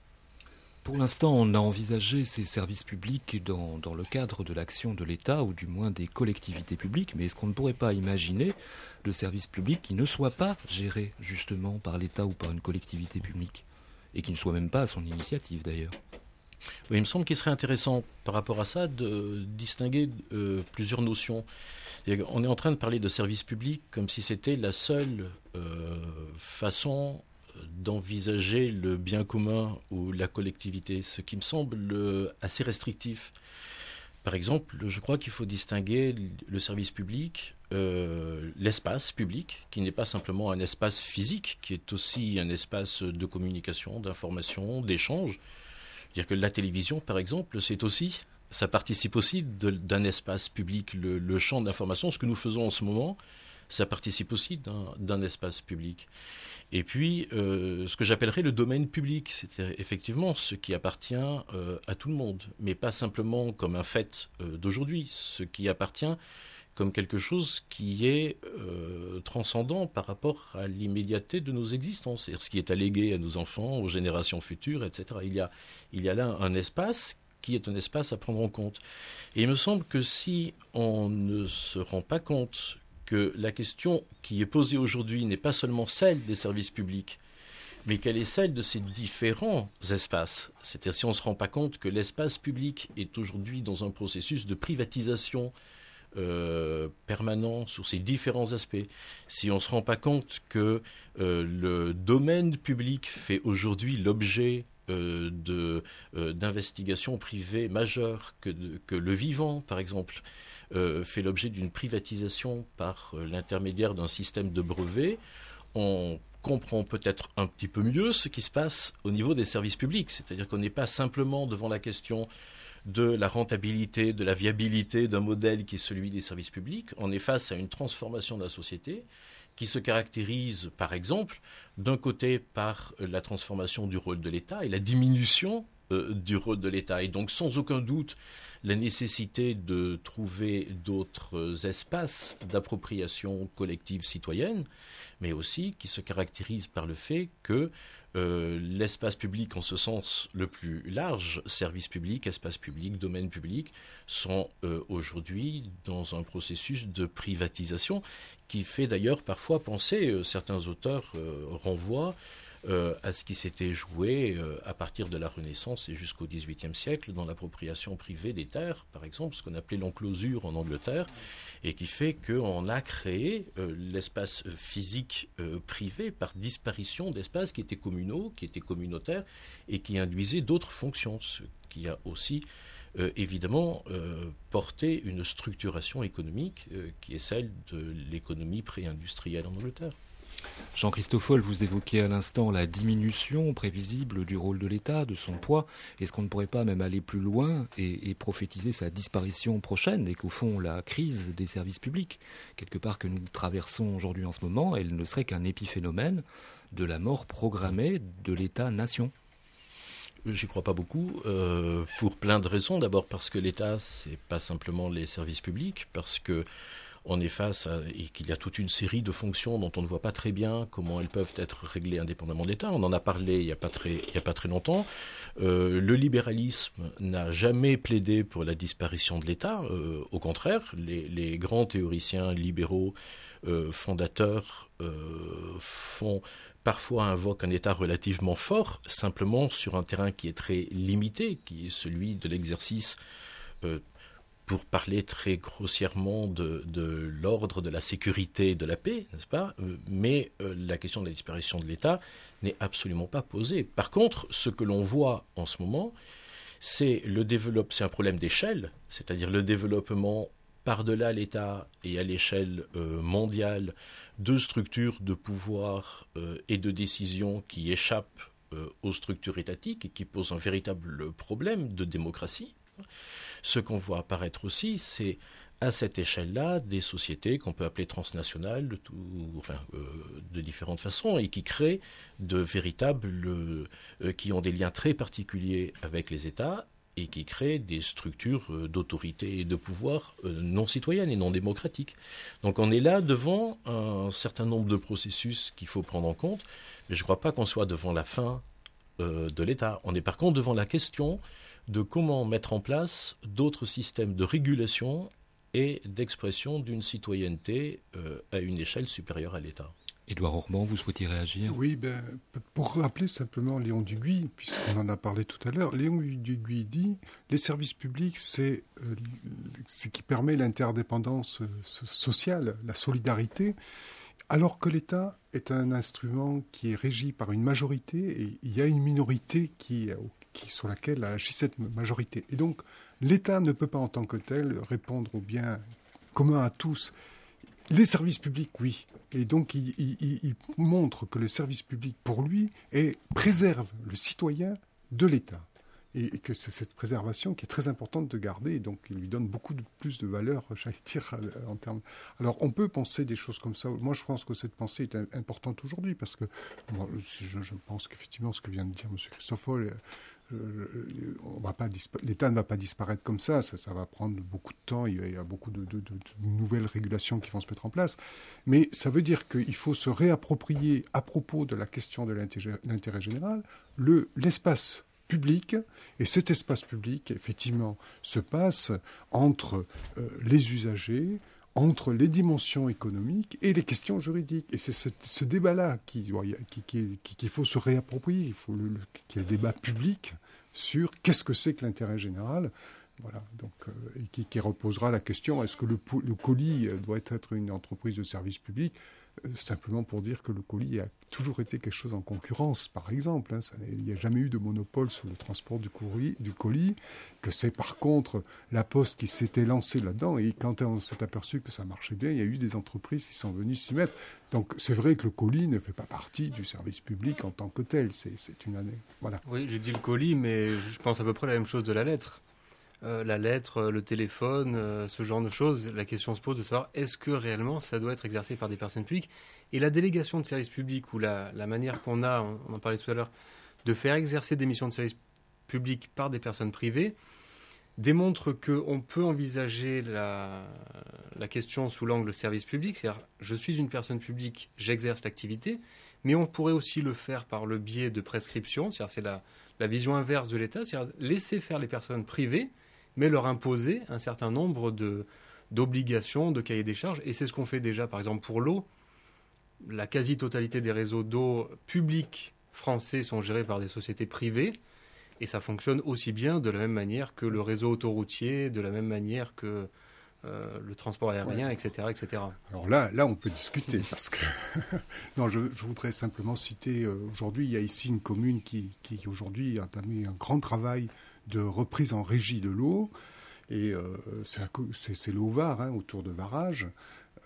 [SPEAKER 3] Pour l'instant, on a envisagé ces services publics dans, dans le cadre de l'action de l'État, ou du moins des collectivités publiques, mais est-ce qu'on ne pourrait pas imaginer le service public qui ne soit pas géré justement par l'État ou par une collectivité publique, et qui ne soit même pas à son initiative d'ailleurs?
[SPEAKER 5] Oui, il me semble qu'il serait intéressant par rapport à ça de distinguer euh, plusieurs notions. On est en train de parler de service public comme si c'était la seule euh, façon d'envisager le bien commun ou la collectivité, ce qui me semble euh, assez restrictif. Par exemple, je crois qu'il faut distinguer le service public, euh, l'espace public, qui n'est pas simplement un espace physique, qui est aussi un espace de communication, d'information, d'échange. C'est-à-dire que la télévision, par exemple, c'est aussi, ça participe aussi de, d'un espace public. Le, le champ d'information, ce que nous faisons en ce moment, ça participe aussi d'un, d'un espace public. Et puis, euh, ce que j'appellerais le domaine public, c'est effectivement ce qui appartient euh, à tout le monde, mais pas simplement comme un fait euh, d'aujourd'hui, ce qui appartient comme quelque chose qui est euh, transcendant par rapport à l'immédiateté de nos existences, c'est-à-dire ce qui est allégué à nos enfants, aux générations futures, et cetera. Il y a, il y a là un espace qui est un espace à prendre en compte. Et il me semble que si on ne se rend pas compte que la question qui est posée aujourd'hui n'est pas seulement celle des services publics, mais qu'elle est celle de ces différents espaces. C'est-à-dire si on ne se rend pas compte que l'espace public est aujourd'hui dans un processus de privatisation Euh, permanent sur ces différents aspects, si on ne se rend pas compte que euh, le domaine public fait aujourd'hui l'objet euh, de, euh, d'investigations privées majeures, que, de, que le vivant, par exemple, euh, fait l'objet d'une privatisation par euh, l'intermédiaire d'un système de brevets, on comprend peut-être un petit peu mieux ce qui se passe au niveau des services publics. C'est-à-dire qu'on n'est pas simplement devant la question de la rentabilité, de la viabilité d'un modèle qui est celui des services publics. On est face à une transformation de la société qui se caractérise, par exemple, d'un côté par la transformation du rôle de l'État et la diminution euh, du rôle de l'État. Et donc, sans aucun doute, la nécessité de trouver d'autres espaces d'appropriation collective citoyenne, mais aussi qui se caractérise par le fait que Euh, l'espace public en ce sens le plus large, service public, espace public, domaine public, sont euh, aujourd'hui dans un processus de privatisation qui fait d'ailleurs parfois penser, euh, certains auteurs euh, renvoient euh, à ce qui s'était joué euh, à partir de la Renaissance et jusqu'au dix-huitième siècle dans l'appropriation privée des terres, par exemple, ce qu'on appelait l'enclosure en Angleterre, et qui fait qu'on a créé euh, l'espace physique euh, privé par disparition d'espaces qui étaient communaux, qui étaient communautaires et qui induisaient d'autres fonctions, ce qui a aussi euh, évidemment euh, porté une structuration économique euh, qui est celle de l'économie pré-industrielle en Angleterre.
[SPEAKER 3] Jean-Christophe Foll, vous évoquez à l'instant la diminution prévisible du rôle de l'État, de son poids. Est-ce qu'on ne pourrait pas même aller plus loin et, et prophétiser sa disparition prochaine et qu'au fond, la crise des services publics, quelque part que nous traversons aujourd'hui en ce moment, elle ne serait qu'un épiphénomène de la mort programmée de l'État-nation ?
[SPEAKER 5] J'y crois pas beaucoup, euh, pour plein de raisons. D'abord parce que l'État, c'est pas simplement les services publics, parce que on est face à, et qu'il y a toute une série de fonctions dont on ne voit pas très bien comment elles peuvent être réglées indépendamment de l'État. On en a parlé il n'y a pas très, il y a pas très longtemps. Euh, le libéralisme n'a jamais plaidé pour la disparition de l'État. Euh, au contraire, les, les grands théoriciens libéraux euh, fondateurs euh, font parfois invoquent un État relativement fort, simplement sur un terrain qui est très limité, qui est celui de l'exercice euh, pour parler très grossièrement de, de l'ordre, de la sécurité, de la paix, n'est-ce pas ? Mais euh, la question de la disparition de l'État n'est absolument pas posée. Par contre, ce que l'on voit en ce moment, c'est le développement, c'est un problème d'échelle, c'est-à-dire le développement par-delà l'État et à l'échelle euh, mondiale de structures de pouvoir euh, et de décision qui échappent euh, aux structures étatiques et qui posent un véritable problème de démocratie. Ce qu'on voit apparaître aussi, c'est à cette échelle-là des sociétés qu'on peut appeler transnationales, de, tout, enfin, euh, de différentes façons, et qui créent de véritables, euh, qui ont des liens très particuliers avec les États et qui créent des structures euh, d'autorité et de pouvoir euh, non citoyennes et non démocratiques. Donc on est là devant un certain nombre de processus qu'il faut prendre en compte, mais je ne crois pas qu'on soit devant la fin euh, de l'État. On est par contre devant la question de comment mettre en place d'autres systèmes de régulation et d'expression d'une citoyenneté euh, à une échelle supérieure à l'État.
[SPEAKER 3] Édouard Orban, vous souhaitiez réagir ?
[SPEAKER 4] Oui, ben, pour rappeler simplement Léon Duguy, puisqu'on en a parlé tout à l'heure, Léon Duguy dit « Les services publics, c'est euh, ce qui permet l'interdépendance sociale, la solidarité ». Alors que l'État est un instrument qui est régi par une majorité et il y a une minorité qui, qui, sur laquelle agit cette majorité. Et donc, l'État ne peut pas en tant que tel répondre au bien commun à tous. Les services publics, oui. Et donc, il, il, il montre que le service public, pour lui, est, préserve le citoyen de l'État. Et, et que c'est cette préservation qui est très importante de garder. Et donc, il lui donne beaucoup de, plus de valeur, j'allais dire, en termes... Alors, on peut penser des choses comme ça. Moi, je pense que cette pensée est importante aujourd'hui parce que moi, je, je pense qu'effectivement, ce que vient de dire M. Christophe Foll, on va pas dispa- l'État ne va pas disparaître comme ça, ça, ça va prendre beaucoup de temps, il y a, il y a beaucoup de, de, de, de nouvelles régulations qui vont se mettre en place, mais ça veut dire qu'il faut se réapproprier à propos de la question de l'intérêt, l'intérêt général, le, l'espace public, et cet espace public, effectivement, se passe entre euh, les usagers, entre les dimensions économiques et les questions juridiques. Et c'est ce, ce débat-là qu'il qui, qui, qui, qui faut se réapproprier. Il faut le, le, qu'il y ait un débat public sur qu'est-ce que c'est que l'intérêt général. Voilà. Donc, euh, et qui, qui reposera la question, est-ce que le, le colis doit être une entreprise de service public ? euh, Simplement pour dire que le colis a toujours été quelque chose en concurrence, par exemple. Hein, ça, il n'y a jamais eu de monopole sur le transport du, courrier, du colis, que c'est par contre la Poste qui s'était lancée là-dedans. Et quand on s'est aperçu que ça marchait bien, il y a eu des entreprises qui sont venues s'y mettre. Donc c'est vrai que le colis ne fait pas partie du service public en tant que tel. C'est, c'est une année. Voilà.
[SPEAKER 2] Oui, j'ai dit le colis, mais je pense à peu près la même chose de la lettre. Euh, la lettre, le téléphone, euh, ce genre de choses, la question se pose de savoir est-ce que réellement ça doit être exercé par des personnes publiques ? Et la délégation de service public, ou la, la manière qu'on a, on en parlait tout à l'heure, de faire exercer des missions de service public par des personnes privées, démontre qu'on peut envisager la, la question sous l'angle service public, c'est-à-dire je suis une personne publique, j'exerce l'activité, mais on pourrait aussi le faire par le biais de prescription, c'est-à-dire c'est la, la vision inverse de l'État, c'est-à-dire laisser faire les personnes privées, mais leur imposer un certain nombre de, d'obligations, de cahiers des charges. Et c'est ce qu'on fait déjà, par exemple, pour l'eau. La quasi-totalité des réseaux d'eau publics français sont gérés par des sociétés privées. Et ça fonctionne aussi bien de la même manière que le réseau autoroutier, de la même manière que euh, le transport aérien, ouais. et cetera, et cetera.
[SPEAKER 4] Alors là, là, on peut discuter parce que... non, je, je voudrais simplement citer... Euh, aujourd'hui, il y a ici une commune qui, qui aujourd'hui a entamé un grand travail de reprise en régie de l'eau, et euh, c'est, c'est, c'est le Haut-Var, hein, autour de Varage,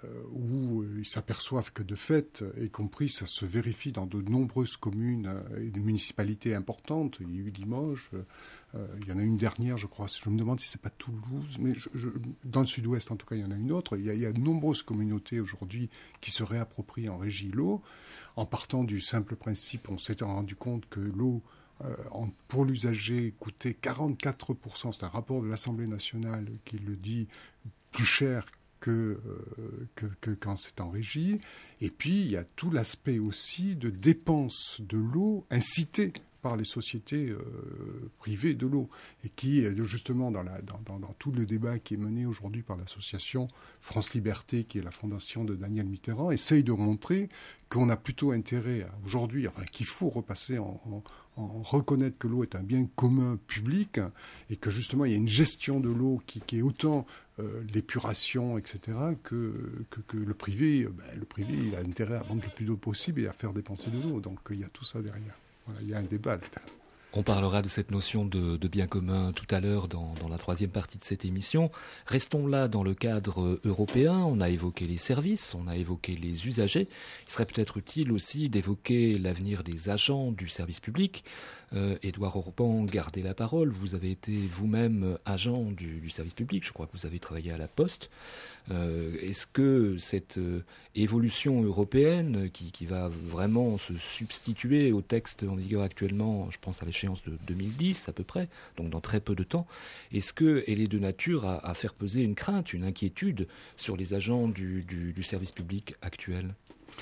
[SPEAKER 4] où ils s'aperçoivent que de fait, y compris ça se vérifie dans de nombreuses communes et de municipalités importantes, il y a eu Limoges, euh, il y en a une dernière, je crois, je me demande si c'est pas Toulouse, mais je, je, dans le sud-ouest en tout cas, il y en a une autre. Il y a, il y a de nombreuses communautés aujourd'hui qui se réapproprient en régie l'eau. En partant du simple principe, on s'est rendu compte que l'eau, euh, en, pour l'usager, coûtait quarante-quatre pour cent, c'est un rapport de l'Assemblée nationale qui le dit, plus cher Que, euh, que, que quand c'est en régie. Et puis, il y a tout l'aspect aussi de dépenses de l'eau incitées par les sociétés euh, privées de l'eau. Et qui, justement, dans, la, dans, dans, dans tout le débat qui est mené aujourd'hui par l'association France Liberté, qui est la fondation de Daniel Mitterrand, essaye de montrer qu'on a plutôt intérêt, à, aujourd'hui, enfin, qu'il faut repasser en, en, en reconnaître que l'eau est un bien commun public et que, justement, il y a une gestion de l'eau qui, qui est autant euh, l'épuration, et cetera, que, que, que le privé. Ben, le privé, il a intérêt à vendre le plus d'eau possible et à faire dépenser de l'eau. Donc, il y a tout ça derrière. Voilà, il y a un débat là.
[SPEAKER 3] On parlera de cette notion de, de bien commun tout à l'heure dans, dans la troisième partie de cette émission. Restons là dans le cadre européen. On a évoqué les services, on a évoqué les usagers. Il serait peut-être utile aussi d'évoquer l'avenir des agents du service public. Euh, Édouard Orban, gardez la parole. Vous avez été vous-même agent du, du service public. Je crois que vous avez travaillé à la Poste. Euh, est-ce que cette euh, évolution européenne qui, qui va vraiment se substituer au texte en vigueur actuellement, je pense à l'échéance de deux mille dix à peu près, donc dans très peu de temps, est-ce qu'elle est de nature à, à faire peser une crainte, une inquiétude sur les agents du, du, du service public actuel ?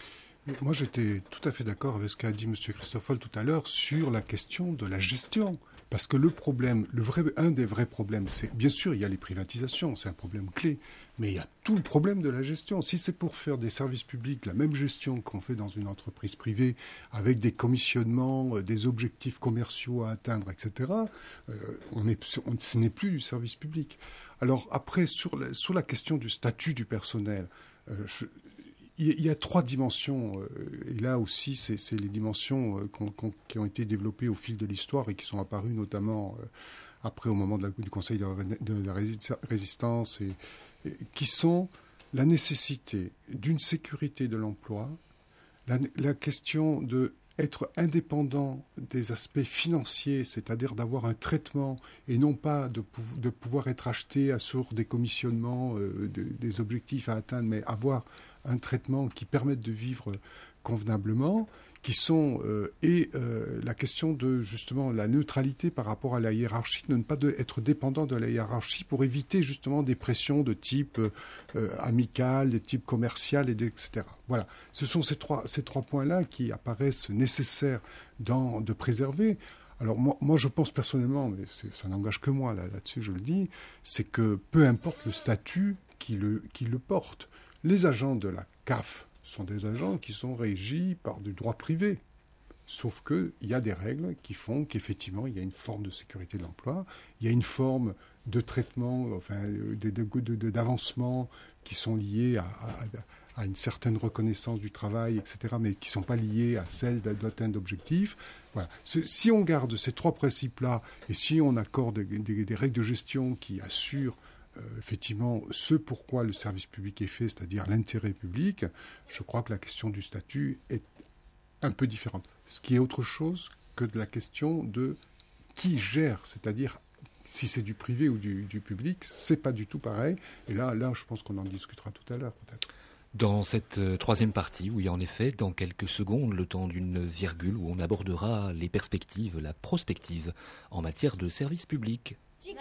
[SPEAKER 4] Moi, j'étais tout à fait d'accord avec ce qu'a dit M. Christoffel tout à l'heure sur la question de la gestion. Parce que le problème, le vrai, un des vrais problèmes, c'est, bien sûr, il y a les privatisations, c'est un problème clé, mais il y a tout le problème de la gestion. Si c'est pour faire des services publics, la même gestion qu'on fait dans une entreprise privée, avec des commissionnements, des objectifs commerciaux à atteindre, et cetera, euh, on est, on, ce n'est plus du service public. Alors après, sur la, sur la question du statut du personnel, euh, je, il y a trois dimensions, et là aussi, c'est, c'est les dimensions qu'on, qu'on, qui ont été développées au fil de l'histoire et qui sont apparues notamment après, au moment de la, du Conseil de la, de la résistance, et, et, qui sont la nécessité d'une sécurité de l'emploi, la, la question de être indépendant des aspects financiers, c'est-à-dire d'avoir un traitement et non pas de, pou- de pouvoir être acheté sur des commissionnements, euh, de, des objectifs à atteindre, mais avoir un traitement qui permette de vivre convenablement, qui sont euh, et euh, la question de justement la neutralité par rapport à la hiérarchie, de ne pas de, être dépendant de la hiérarchie pour éviter justement des pressions de type euh, amical, de type commercial, et et cetera. Voilà, ce sont ces trois ces trois points-là qui apparaissent nécessaires dans, de préserver. Alors moi, moi je pense personnellement, mais c'est, ça n'engage que moi là, là-dessus, je le dis, c'est que peu importe le statut qui le qui le porte. Les agents de la C A F sont des agents qui sont régis par du droit privé. Sauf qu'il y a des règles qui font qu'effectivement, il y a une forme de sécurité de l'emploi, il y a une forme de traitement, enfin, de, de, de, de, d'avancement qui sont liés à, à, à une certaine reconnaissance du travail, et cetera, mais qui ne sont pas liés à celle d'atteindre d'objectifs. Voilà. Si on garde ces trois principes-là, et si on accorde des, des, des règles de gestion qui assurent Euh, effectivement, ce pourquoi le service public est fait, c'est-à-dire l'intérêt public, je crois que la question du statut est un peu différente. Ce qui est autre chose que de la question de qui gère, c'est-à-dire si c'est du privé ou du, du public, c'est pas du tout pareil. Et là, là, je pense qu'on en discutera tout à l'heure, peut-être.
[SPEAKER 3] Dans cette euh, troisième partie, oui, en effet, dans quelques secondes, le temps d'une virgule, où on abordera les perspectives, la prospective en matière de service public.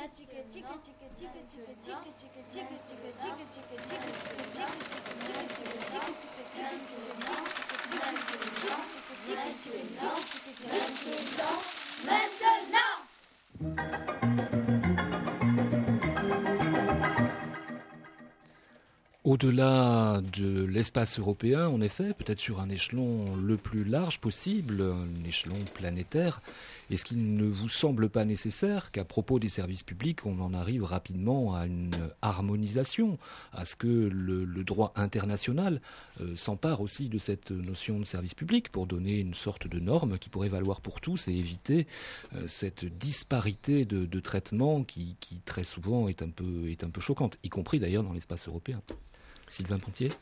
[SPEAKER 3] Au-delà de l'espace européen, en effet, peut-être sur un échelon le plus large possible, un échelon planétaire, est-ce qu'il ne vous semble pas nécessaire qu'à propos des services publics, on en arrive rapidement à une harmonisation, à ce que le, le droit international euh, s'empare aussi de cette notion de service public pour donner une sorte de norme qui pourrait valoir pour tous et éviter euh, cette disparité de, de traitement qui, qui très souvent est un peu, est un peu choquante, y compris d'ailleurs dans l'espace européen. Sylvain Pontier ?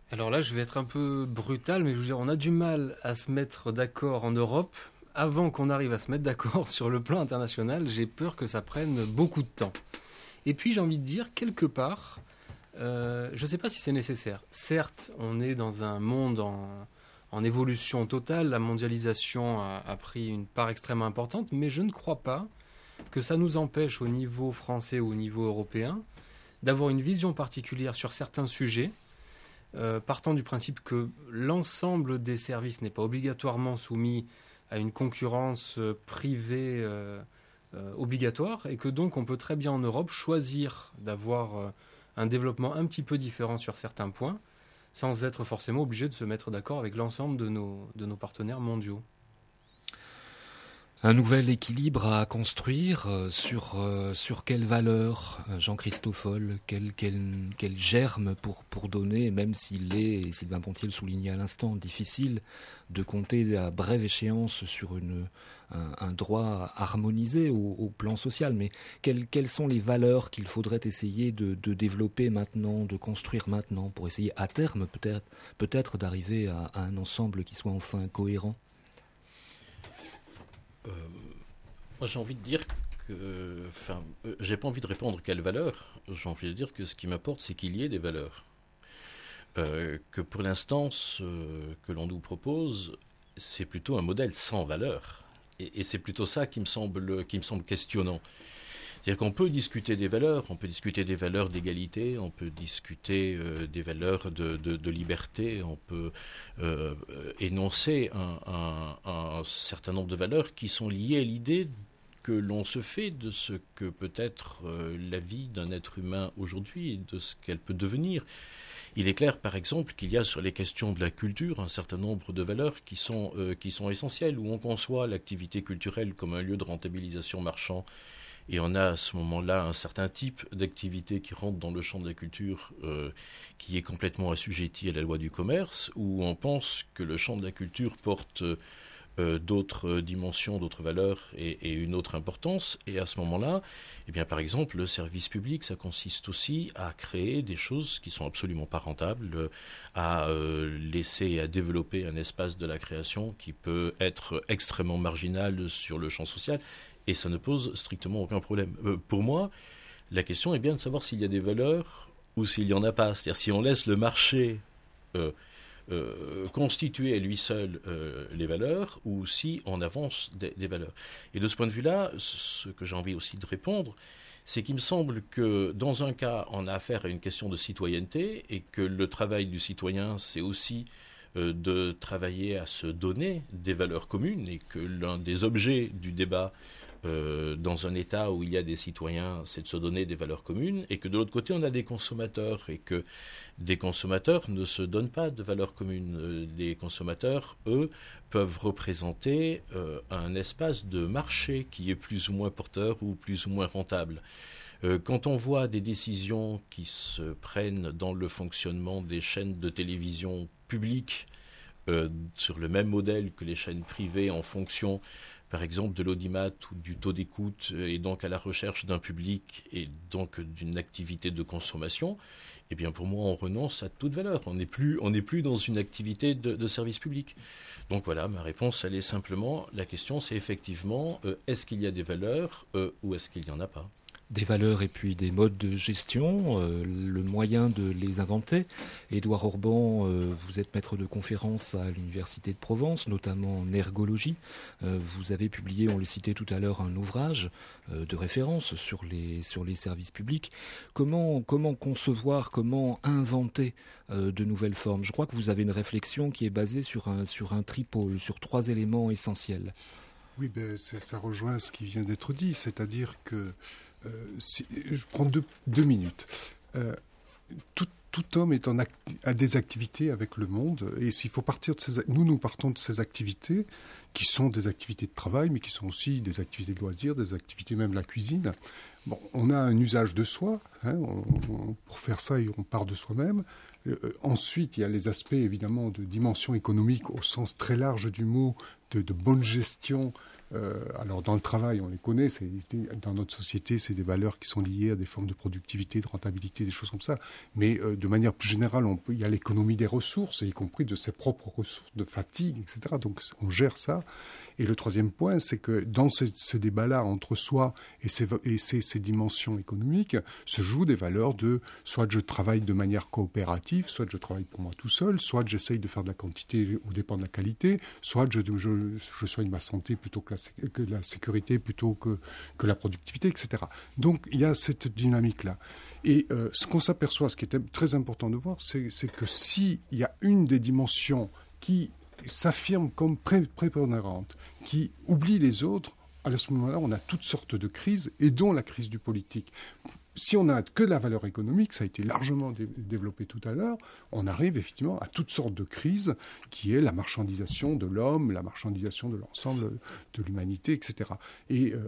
[SPEAKER 2] Alors là, je vais être un peu brutal, mais je veux dire, on a du mal à se mettre d'accord en Europe. Avant qu'on arrive à se mettre d'accord sur le plan international, j'ai peur que ça prenne beaucoup de temps. Et puis, j'ai envie de dire, quelque part, euh, je ne sais pas si c'est nécessaire. Certes, on est dans un monde en, en évolution totale, la mondialisation a, a pris une part extrêmement importante, mais je ne crois pas que ça nous empêche au niveau français ou au niveau européen d'avoir une vision particulière sur certains sujets, euh, partant du principe que l'ensemble des services n'est pas obligatoirement soumis à une concurrence euh, privée euh, euh, obligatoire, et que donc on peut très bien en Europe choisir d'avoir euh, un développement un petit peu différent sur certains points, sans être forcément obligé de se mettre d'accord avec l'ensemble de nos, de nos partenaires mondiaux.
[SPEAKER 3] Un nouvel équilibre à construire euh, sur, euh, sur quelle valeur, Jean-Christophe Oll, quel, quel, quel germe pour, pour donner, même s'il est, et Sylvain Pontier le soulignait à l'instant, difficile de compter à brève échéance sur une, un, un droit harmonisé au, au plan social, mais quelles, quelles sont les valeurs qu'il faudrait essayer de, de développer maintenant, de construire maintenant, pour essayer à terme peut-être, peut-être d'arriver à, à un ensemble qui soit enfin cohérent?
[SPEAKER 5] Euh, moi, j'ai envie de dire que, enfin, euh, j'ai pas envie de répondre quelle valeur. J'ai envie de dire que ce qui m'importe, c'est qu'il y ait des valeurs. Euh, que pour l'instant, ce que l'on nous propose, c'est plutôt un modèle sans valeur. Et, et c'est plutôt ça qui me semble, qui me semble questionnant. C'est-à-dire qu'on peut discuter des valeurs, on peut discuter des valeurs d'égalité, on peut discuter euh, des valeurs de, de, de liberté, on peut euh, énoncer un, un, un certain nombre de valeurs qui sont liées à l'idée que l'on se fait de ce que peut être euh, la vie d'un être humain aujourd'hui et de ce qu'elle peut devenir. Il est clair, par exemple, qu'il y a sur les questions de la culture un certain nombre de valeurs qui sont, euh, qui sont essentielles, où on conçoit l'activité culturelle comme un lieu de rentabilisation marchand. Et on a à ce moment-là un certain type d'activité qui rentre dans le champ de la culture euh, qui est complètement assujetti à la loi du commerce, où on pense que le champ de la culture porte euh, d'autres dimensions, d'autres valeurs et, et une autre importance. Et à ce moment-là, eh bien, par exemple, le service public, ça consiste aussi à créer des choses qui sont absolument pas rentables, à euh, laisser, à développer un espace de la création qui peut être extrêmement marginal sur le champ social. Et ça ne pose strictement aucun problème. Euh, pour moi, la question est bien de savoir s'il y a des valeurs ou s'il n'y en a pas. C'est-à-dire si on laisse le marché euh, euh, constituer à lui seul euh, les valeurs ou si on avance des, des valeurs. Et de ce point de vue-là, ce que j'ai envie aussi de répondre, c'est qu'il me semble que dans un cas, on a affaire à une question de citoyenneté et que le travail du citoyen, c'est aussi euh, de travailler à se donner des valeurs communes et que l'un des objets du débat Euh, dans un État où il y a des citoyens, c'est de se donner des valeurs communes, et que de l'autre côté, on a des consommateurs, et que des consommateurs ne se donnent pas de valeurs communes. Euh, les consommateurs, eux, peuvent représenter euh, un espace de marché qui est plus ou moins porteur ou plus ou moins rentable. Euh, quand on voit des décisions qui se prennent dans le fonctionnement des chaînes de télévision publiques, euh, sur le même modèle que les chaînes privées en fonction par exemple de l'audimat ou du taux d'écoute, et donc à la recherche d'un public et donc d'une activité de consommation, eh bien pour moi on renonce à toute valeur. On n'est plus, on n'est plus dans une activité de, de service public. Donc voilà, ma réponse elle est simplement, la question c'est effectivement, euh, est-ce qu'il y a des valeurs euh, ou est-ce qu'il n'y en a pas ?
[SPEAKER 3] Des valeurs et puis des modes de gestion, euh, le moyen de les inventer. Édouard Orban, euh, vous êtes maître de conférence à l'Université de Provence, notamment en ergologie. Euh, vous avez publié, on le citait tout à l'heure, un ouvrage euh, de référence sur les, sur les services publics. Comment, comment concevoir, comment inventer euh, de nouvelles formes ? Je crois que vous avez une réflexion qui est basée sur un, sur un tripôle, sur trois éléments essentiels.
[SPEAKER 4] Oui, ben, ça rejoint ce qui vient d'être dit, c'est-à-dire que Euh, si, je prends deux, deux minutes. Euh, tout, tout homme est en acti- a des activités avec le monde, et s'il faut partir de ces, nous, nous partons de ces activités qui sont des activités de travail, mais qui sont aussi des activités de loisirs, des activités même de la cuisine. Bon, on a un usage de soi, hein, on, on, pour faire ça, on part de soi-même. Euh, ensuite, il y a les aspects, évidemment, de dimension économique au sens très large du mot, de, de bonne gestion. Euh, alors dans le travail, on les connaît, c'est, dans notre société, c'est des valeurs qui sont liées à des formes de productivité, de rentabilité, des choses comme ça. Mais euh, de manière plus générale, on peut, il y a l'économie des ressources, y compris de ses propres ressources, de fatigue, et cetera. Donc on gère ça. Et le troisième point, c'est que dans ces, ces débats-là, entre soi et, ces, et ces, ces dimensions économiques, se jouent des valeurs de soit je travaille de manière coopérative, soit je travaille pour moi tout seul, soit j'essaye de faire de la quantité au dépend de la qualité, soit je, je, je soigne ma santé plutôt que la, que la sécurité, plutôt que, que la productivité, et cetera. Donc il y a cette dynamique-là. Et euh, ce qu'on s'aperçoit, ce qui est très important de voir, c'est, c'est que s'il y a une des dimensions qui s'affirme comme pré- prépondérante, qui oublie les autres, à ce moment-là, on a toutes sortes de crises, et dont la crise du politique. Si on n'a que de la valeur économique, ça a été largement dé- développé tout à l'heure, on arrive effectivement à toutes sortes de crises, qui est la marchandisation de l'homme, la marchandisation de l'ensemble de l'humanité, et cetera. Et euh,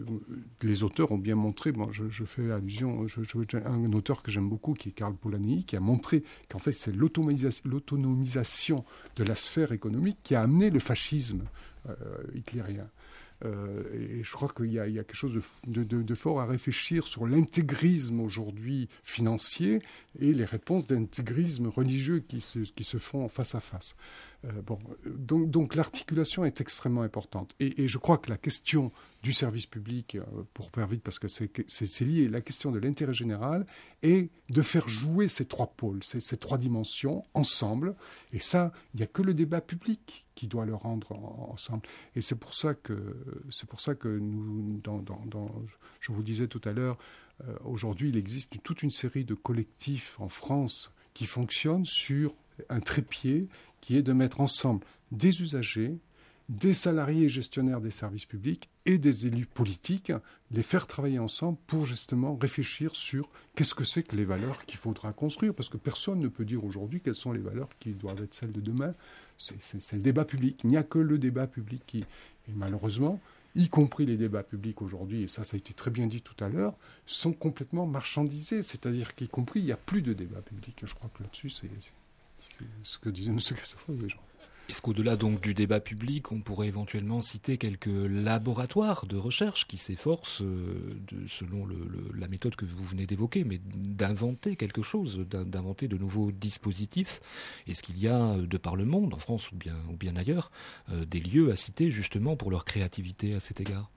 [SPEAKER 4] les auteurs ont bien montré, bon, je, je fais allusion, je, je, un auteur que j'aime beaucoup, qui est Karl Polanyi, qui a montré qu'en fait c'est l'autonomisation, l'autonomisation de la sphère économique qui a amené le fascisme euh, hitlérien. Euh, et je crois qu'il y a, il y a quelque chose de, de, de fort à réfléchir sur l'intégrisme aujourd'hui financier et les réponses d'intégrisme religieux qui se, qui se font face à face. Euh, bon, donc, donc l'articulation est extrêmement importante. Et, et je crois que la question du service public, euh, pour faire vite, parce que c'est, c'est, c'est lié, la question de l'intérêt général est de faire jouer ces trois pôles, ces, ces trois dimensions ensemble. Et ça, il n'y a que le débat public qui doit le rendre en, ensemble. Et c'est pour ça que, c'est pour ça que nous, dans, dans, dans, je vous disais tout à l'heure, euh, aujourd'hui, il existe toute une série de collectifs en France qui fonctionnent sur un trépied qui est de mettre ensemble des usagers, des salariés gestionnaires des services publics et des élus politiques, les faire travailler ensemble pour justement réfléchir sur qu'est-ce que c'est que les valeurs qu'il faudra construire, parce que personne ne peut dire aujourd'hui quelles sont les valeurs qui doivent être celles de demain. C'est, c'est, c'est le débat public. Il n'y a que le débat public qui, et malheureusement, y compris les débats publics aujourd'hui, et ça, ça a été très bien dit tout à l'heure, sont complètement marchandisés. C'est-à-dire qu'y compris, il n'y a plus de débat public. Je crois que là-dessus, c'est, c'est, c'est ce que disait M. Christophe déjà.
[SPEAKER 3] Est-ce qu'au-delà donc du débat public, on pourrait éventuellement citer quelques laboratoires de recherche qui s'efforcent, de, selon le, le, la méthode que vous venez d'évoquer, mais d'inventer quelque chose, d'inventer de nouveaux dispositifs? Est-ce qu'il y a, de par le monde, en France ou bien, ou bien ailleurs, euh, des lieux à citer justement pour leur créativité à cet égard?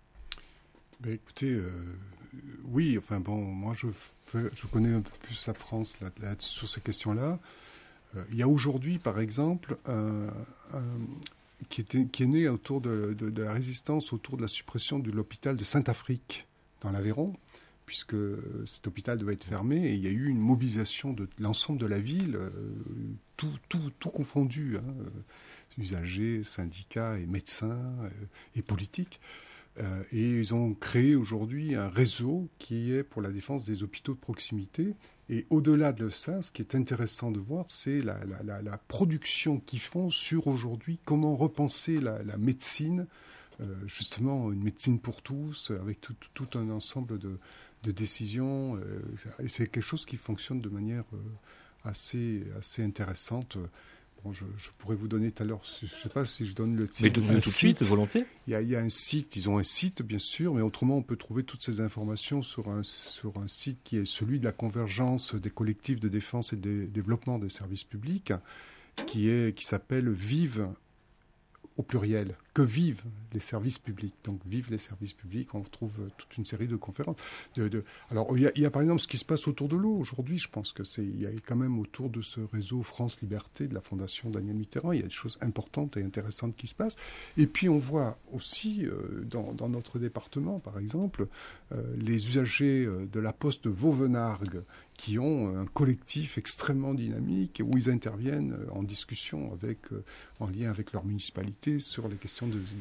[SPEAKER 4] Ben, écoutez, euh, oui, enfin bon, moi je, fais, je connais un peu plus la France là, là, sur ces questions-là. Il y a aujourd'hui, par exemple, un, un, qui, était, qui est né autour de, de, de la résistance autour de la suppression de l'hôpital de Saint-Affrique, dans l'Aveyron, puisque cet hôpital devait être fermé, et il y a eu une mobilisation de l'ensemble de la ville, tout, tout, tout confondu, hein, usagers, syndicats et médecins et politiques. Euh, et ils ont créé aujourd'hui un réseau qui est pour la défense des hôpitaux de proximité. Et au-delà de ça, ce qui est intéressant de voir, c'est la, la, la, la production qu'ils font sur aujourd'hui comment repenser la, la médecine, euh, justement une médecine pour tous, avec tout, tout, tout un ensemble de, de décisions. Euh, et c'est quelque chose qui fonctionne de manière euh, assez, assez intéressante. Bon, je, je pourrais vous donner tout à l'heure, je ne sais pas si je donne le titre.
[SPEAKER 3] Mais donnez-le tout de suite, volontiers.
[SPEAKER 4] Il y, a, il y a un site, ils ont un site bien sûr, mais autrement on peut trouver toutes ces informations sur un, sur un site qui est celui de la convergence des collectifs de défense et de développement des services publics, qui, est, qui s'appelle Vive au pluriel, que vivent les services publics. Donc, vivent les services publics, on retrouve toute une série de conférences. De, de... Alors, il y, a, il y a par exemple ce qui se passe autour de l'eau. Aujourd'hui, je pense que c'est, il y a quand même autour de ce réseau France Liberté de la Fondation Daniel Mitterrand, il y a des choses importantes et intéressantes qui se passent. Et puis, on voit aussi, euh, dans, dans notre département, par exemple, euh, les usagers de la Poste de Vauvenargues, qui ont un collectif extrêmement dynamique où ils interviennent en discussion avec, en lien avec leur municipalité sur les questions de, de, de, du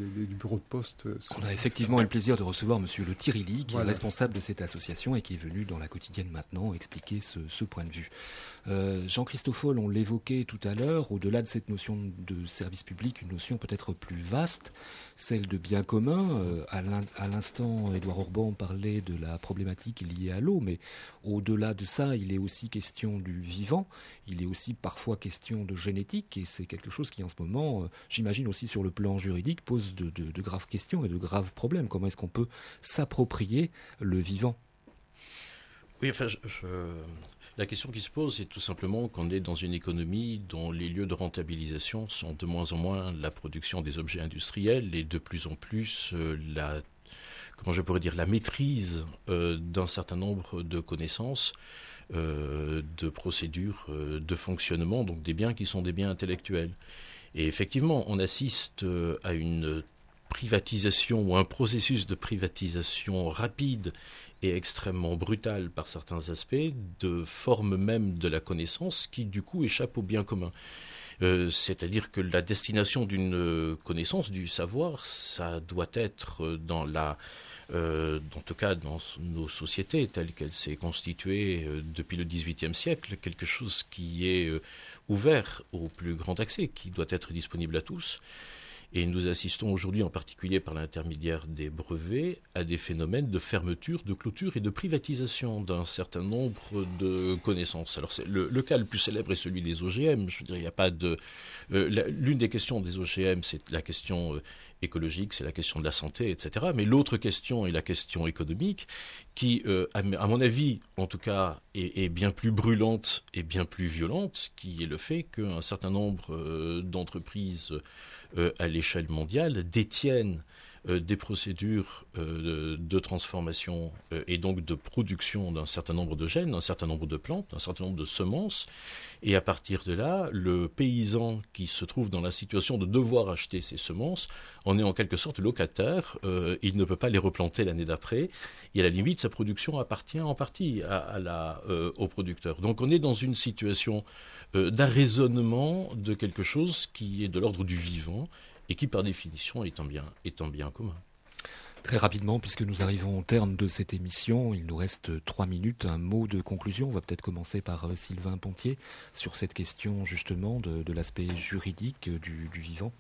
[SPEAKER 4] bureau de poste.
[SPEAKER 3] On a effectivement eu le plaisir de recevoir Monsieur Le Tirili, qui voilà. est responsable de cette association et qui est venu dans la quotidienne maintenant expliquer ce, ce point de vue. Euh, Jean-Christophe Aulle, on l'évoquait tout à l'heure, au-delà de cette notion de service public, une notion peut-être plus vaste, celle de bien commun. Euh, à, l'in- à l'instant, Édouard Orban parlait de la problématique liée à l'eau, mais au-delà de ça, il est aussi question du vivant, il est aussi parfois question de génétique, et c'est quelque chose qui en ce moment, euh, j'imagine aussi sur le plan juridique, pose de, de, de graves questions et de graves problèmes. Comment est-ce qu'on peut s'approprier le vivant ?
[SPEAKER 5] Oui, enfin, je, je... la question qui se pose, c'est tout simplement qu'on est dans une économie dont les lieux de rentabilisation sont de moins en moins la production des objets industriels et de plus en plus euh, la, comment je pourrais dire, la maîtrise euh, d'un certain nombre de connaissances, euh, de procédures, euh, de fonctionnement, donc des biens qui sont des biens intellectuels. Et effectivement, on assiste euh, à une privatisation ou un processus de privatisation rapide et extrêmement brutal par certains aspects, de forme même de la connaissance qui du coup échappe au bien commun. Euh, c'est-à-dire que la destination d'une connaissance, du savoir, ça doit être dans la, euh, en tout cas dans nos sociétés telles qu'elles s'est constituées euh, depuis le dix-huitième siècle, quelque chose qui est euh, ouvert au plus grand accès, qui doit être disponible à tous. Et nous assistons aujourd'hui, en particulier par l'intermédiaire des brevets, à des phénomènes de fermeture, de clôture et de privatisation d'un certain nombre de connaissances. Alors c'est le, le cas le plus célèbre est celui des O G M. Je veux dire, il n'y a pas de. Euh, la, l'une des questions des O G M, c'est la question euh, écologique, c'est la question de la santé, et cetera. Mais l'autre question est la question économique, qui, euh, à, à mon avis, en tout cas, est, est bien plus brûlante et bien plus violente, qui est le fait qu'un certain nombre euh, d'entreprises Euh, à l'échelle mondiale, détiennent euh, des procédures euh, de, de transformation euh, et donc de production d'un certain nombre de gènes, d'un certain nombre de plantes, d'un certain nombre de semences. Et à partir de là, le paysan qui se trouve dans la situation de devoir acheter ces semences en est en quelque sorte locataire. Euh, il ne peut pas les replanter l'année d'après. Et à la limite, sa production appartient en partie à, à la, euh, au producteur. Donc on est dans une situation euh, d'arraisonnement de quelque chose qui est de l'ordre du vivant et qui, par définition, est un bien, est un bien commun.
[SPEAKER 3] Très rapidement, puisque nous arrivons au terme de cette émission, il nous reste trois minutes, un mot de conclusion. On va peut-être commencer par euh, Sylvain Pontier sur cette question justement de, de l'aspect juridique euh, du, du vivant.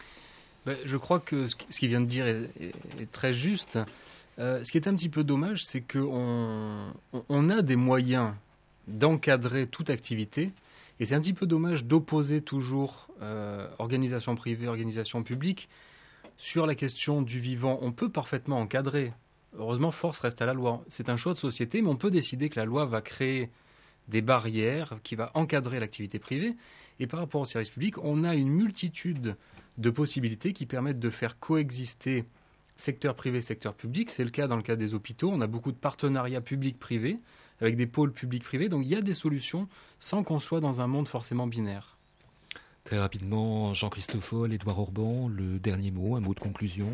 [SPEAKER 2] Ben, je crois que ce qu'il vient de dire est, est, est très juste. Euh, ce qui est un petit peu dommage, c'est qu'on on a des moyens d'encadrer toute activité, et c'est un petit peu dommage d'opposer toujours euh, organisation privée, organisation publique. Sur la question du vivant, on peut parfaitement encadrer. Heureusement, force reste à la loi. C'est un choix de société, mais on peut décider que la loi va créer des barrières, qui va encadrer l'activité privée. Et par rapport au service public, on a une multitude de possibilités qui permettent de faire coexister secteur privé, secteur public. C'est le cas dans le cas des hôpitaux. On a beaucoup de partenariats publics-privés, avec des pôles publics-privés. Donc il y a des solutions sans qu'on soit dans un monde forcément binaire.
[SPEAKER 3] Très rapidement, Jean-Christophe Aulle, Édouard Orban, le dernier mot, un mot de conclusion.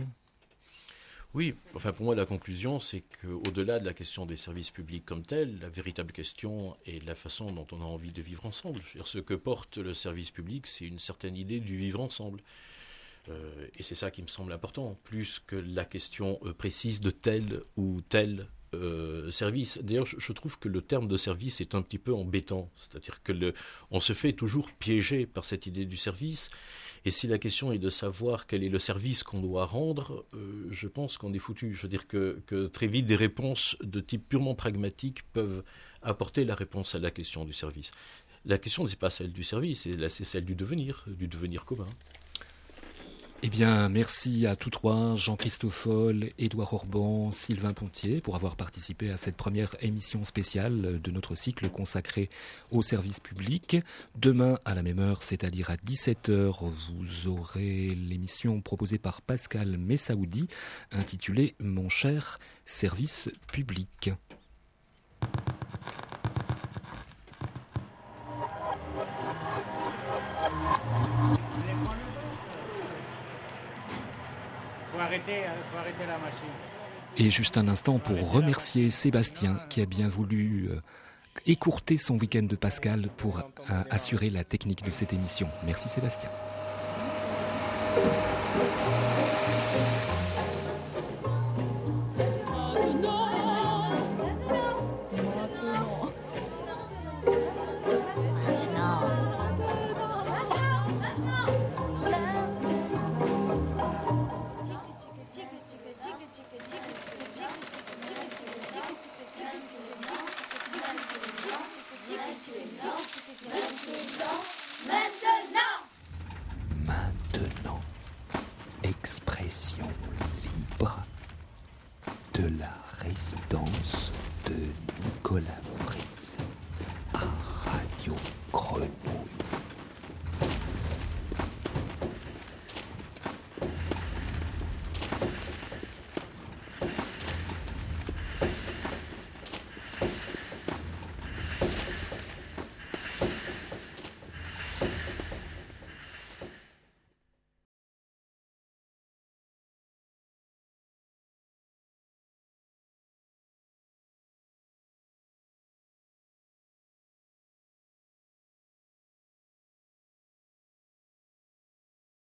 [SPEAKER 5] Oui, enfin pour moi la conclusion c'est qu'au-delà de la question des services publics comme tels, la véritable question est la façon dont on a envie de vivre ensemble. Je veux dire, ce que porte le service public, c'est une certaine idée du vivre ensemble. Euh, et c'est ça qui me semble important, plus que la question euh, précise de tel ou tel euh, service. D'ailleurs, je, je trouve que le terme de service est un petit peu embêtant. C'est-à-dire que le, on se fait toujours piéger par cette idée du service. Et si la question est de savoir quel est le service qu'on doit rendre, euh, je pense qu'on est foutu. Je veux dire que, que très vite, des réponses de type purement pragmatique peuvent apporter la réponse à la question du service. La question, ce n'est pas celle du service, c'est celle du devenir, du devenir commun.
[SPEAKER 3] Eh bien, merci à tous trois, Jean-Christophe Aulle, Édouard Orban, Sylvain Pontier, pour avoir participé à cette première émission spéciale de notre cycle consacré au service public. Demain, à la même heure, c'est-à-dire à dix-sept heures, vous aurez l'émission proposée par Pascal Messaoudi, intitulée « Mon cher service public ».
[SPEAKER 1] Faut arrêter, faut arrêter la machine.
[SPEAKER 3] Et juste un instant pour remercier Sébastien qui a bien voulu euh, écourter son week-end de Pascal pour euh, assurer la technique de cette émission. Merci Sébastien. de la résidence de Nicolas Fries.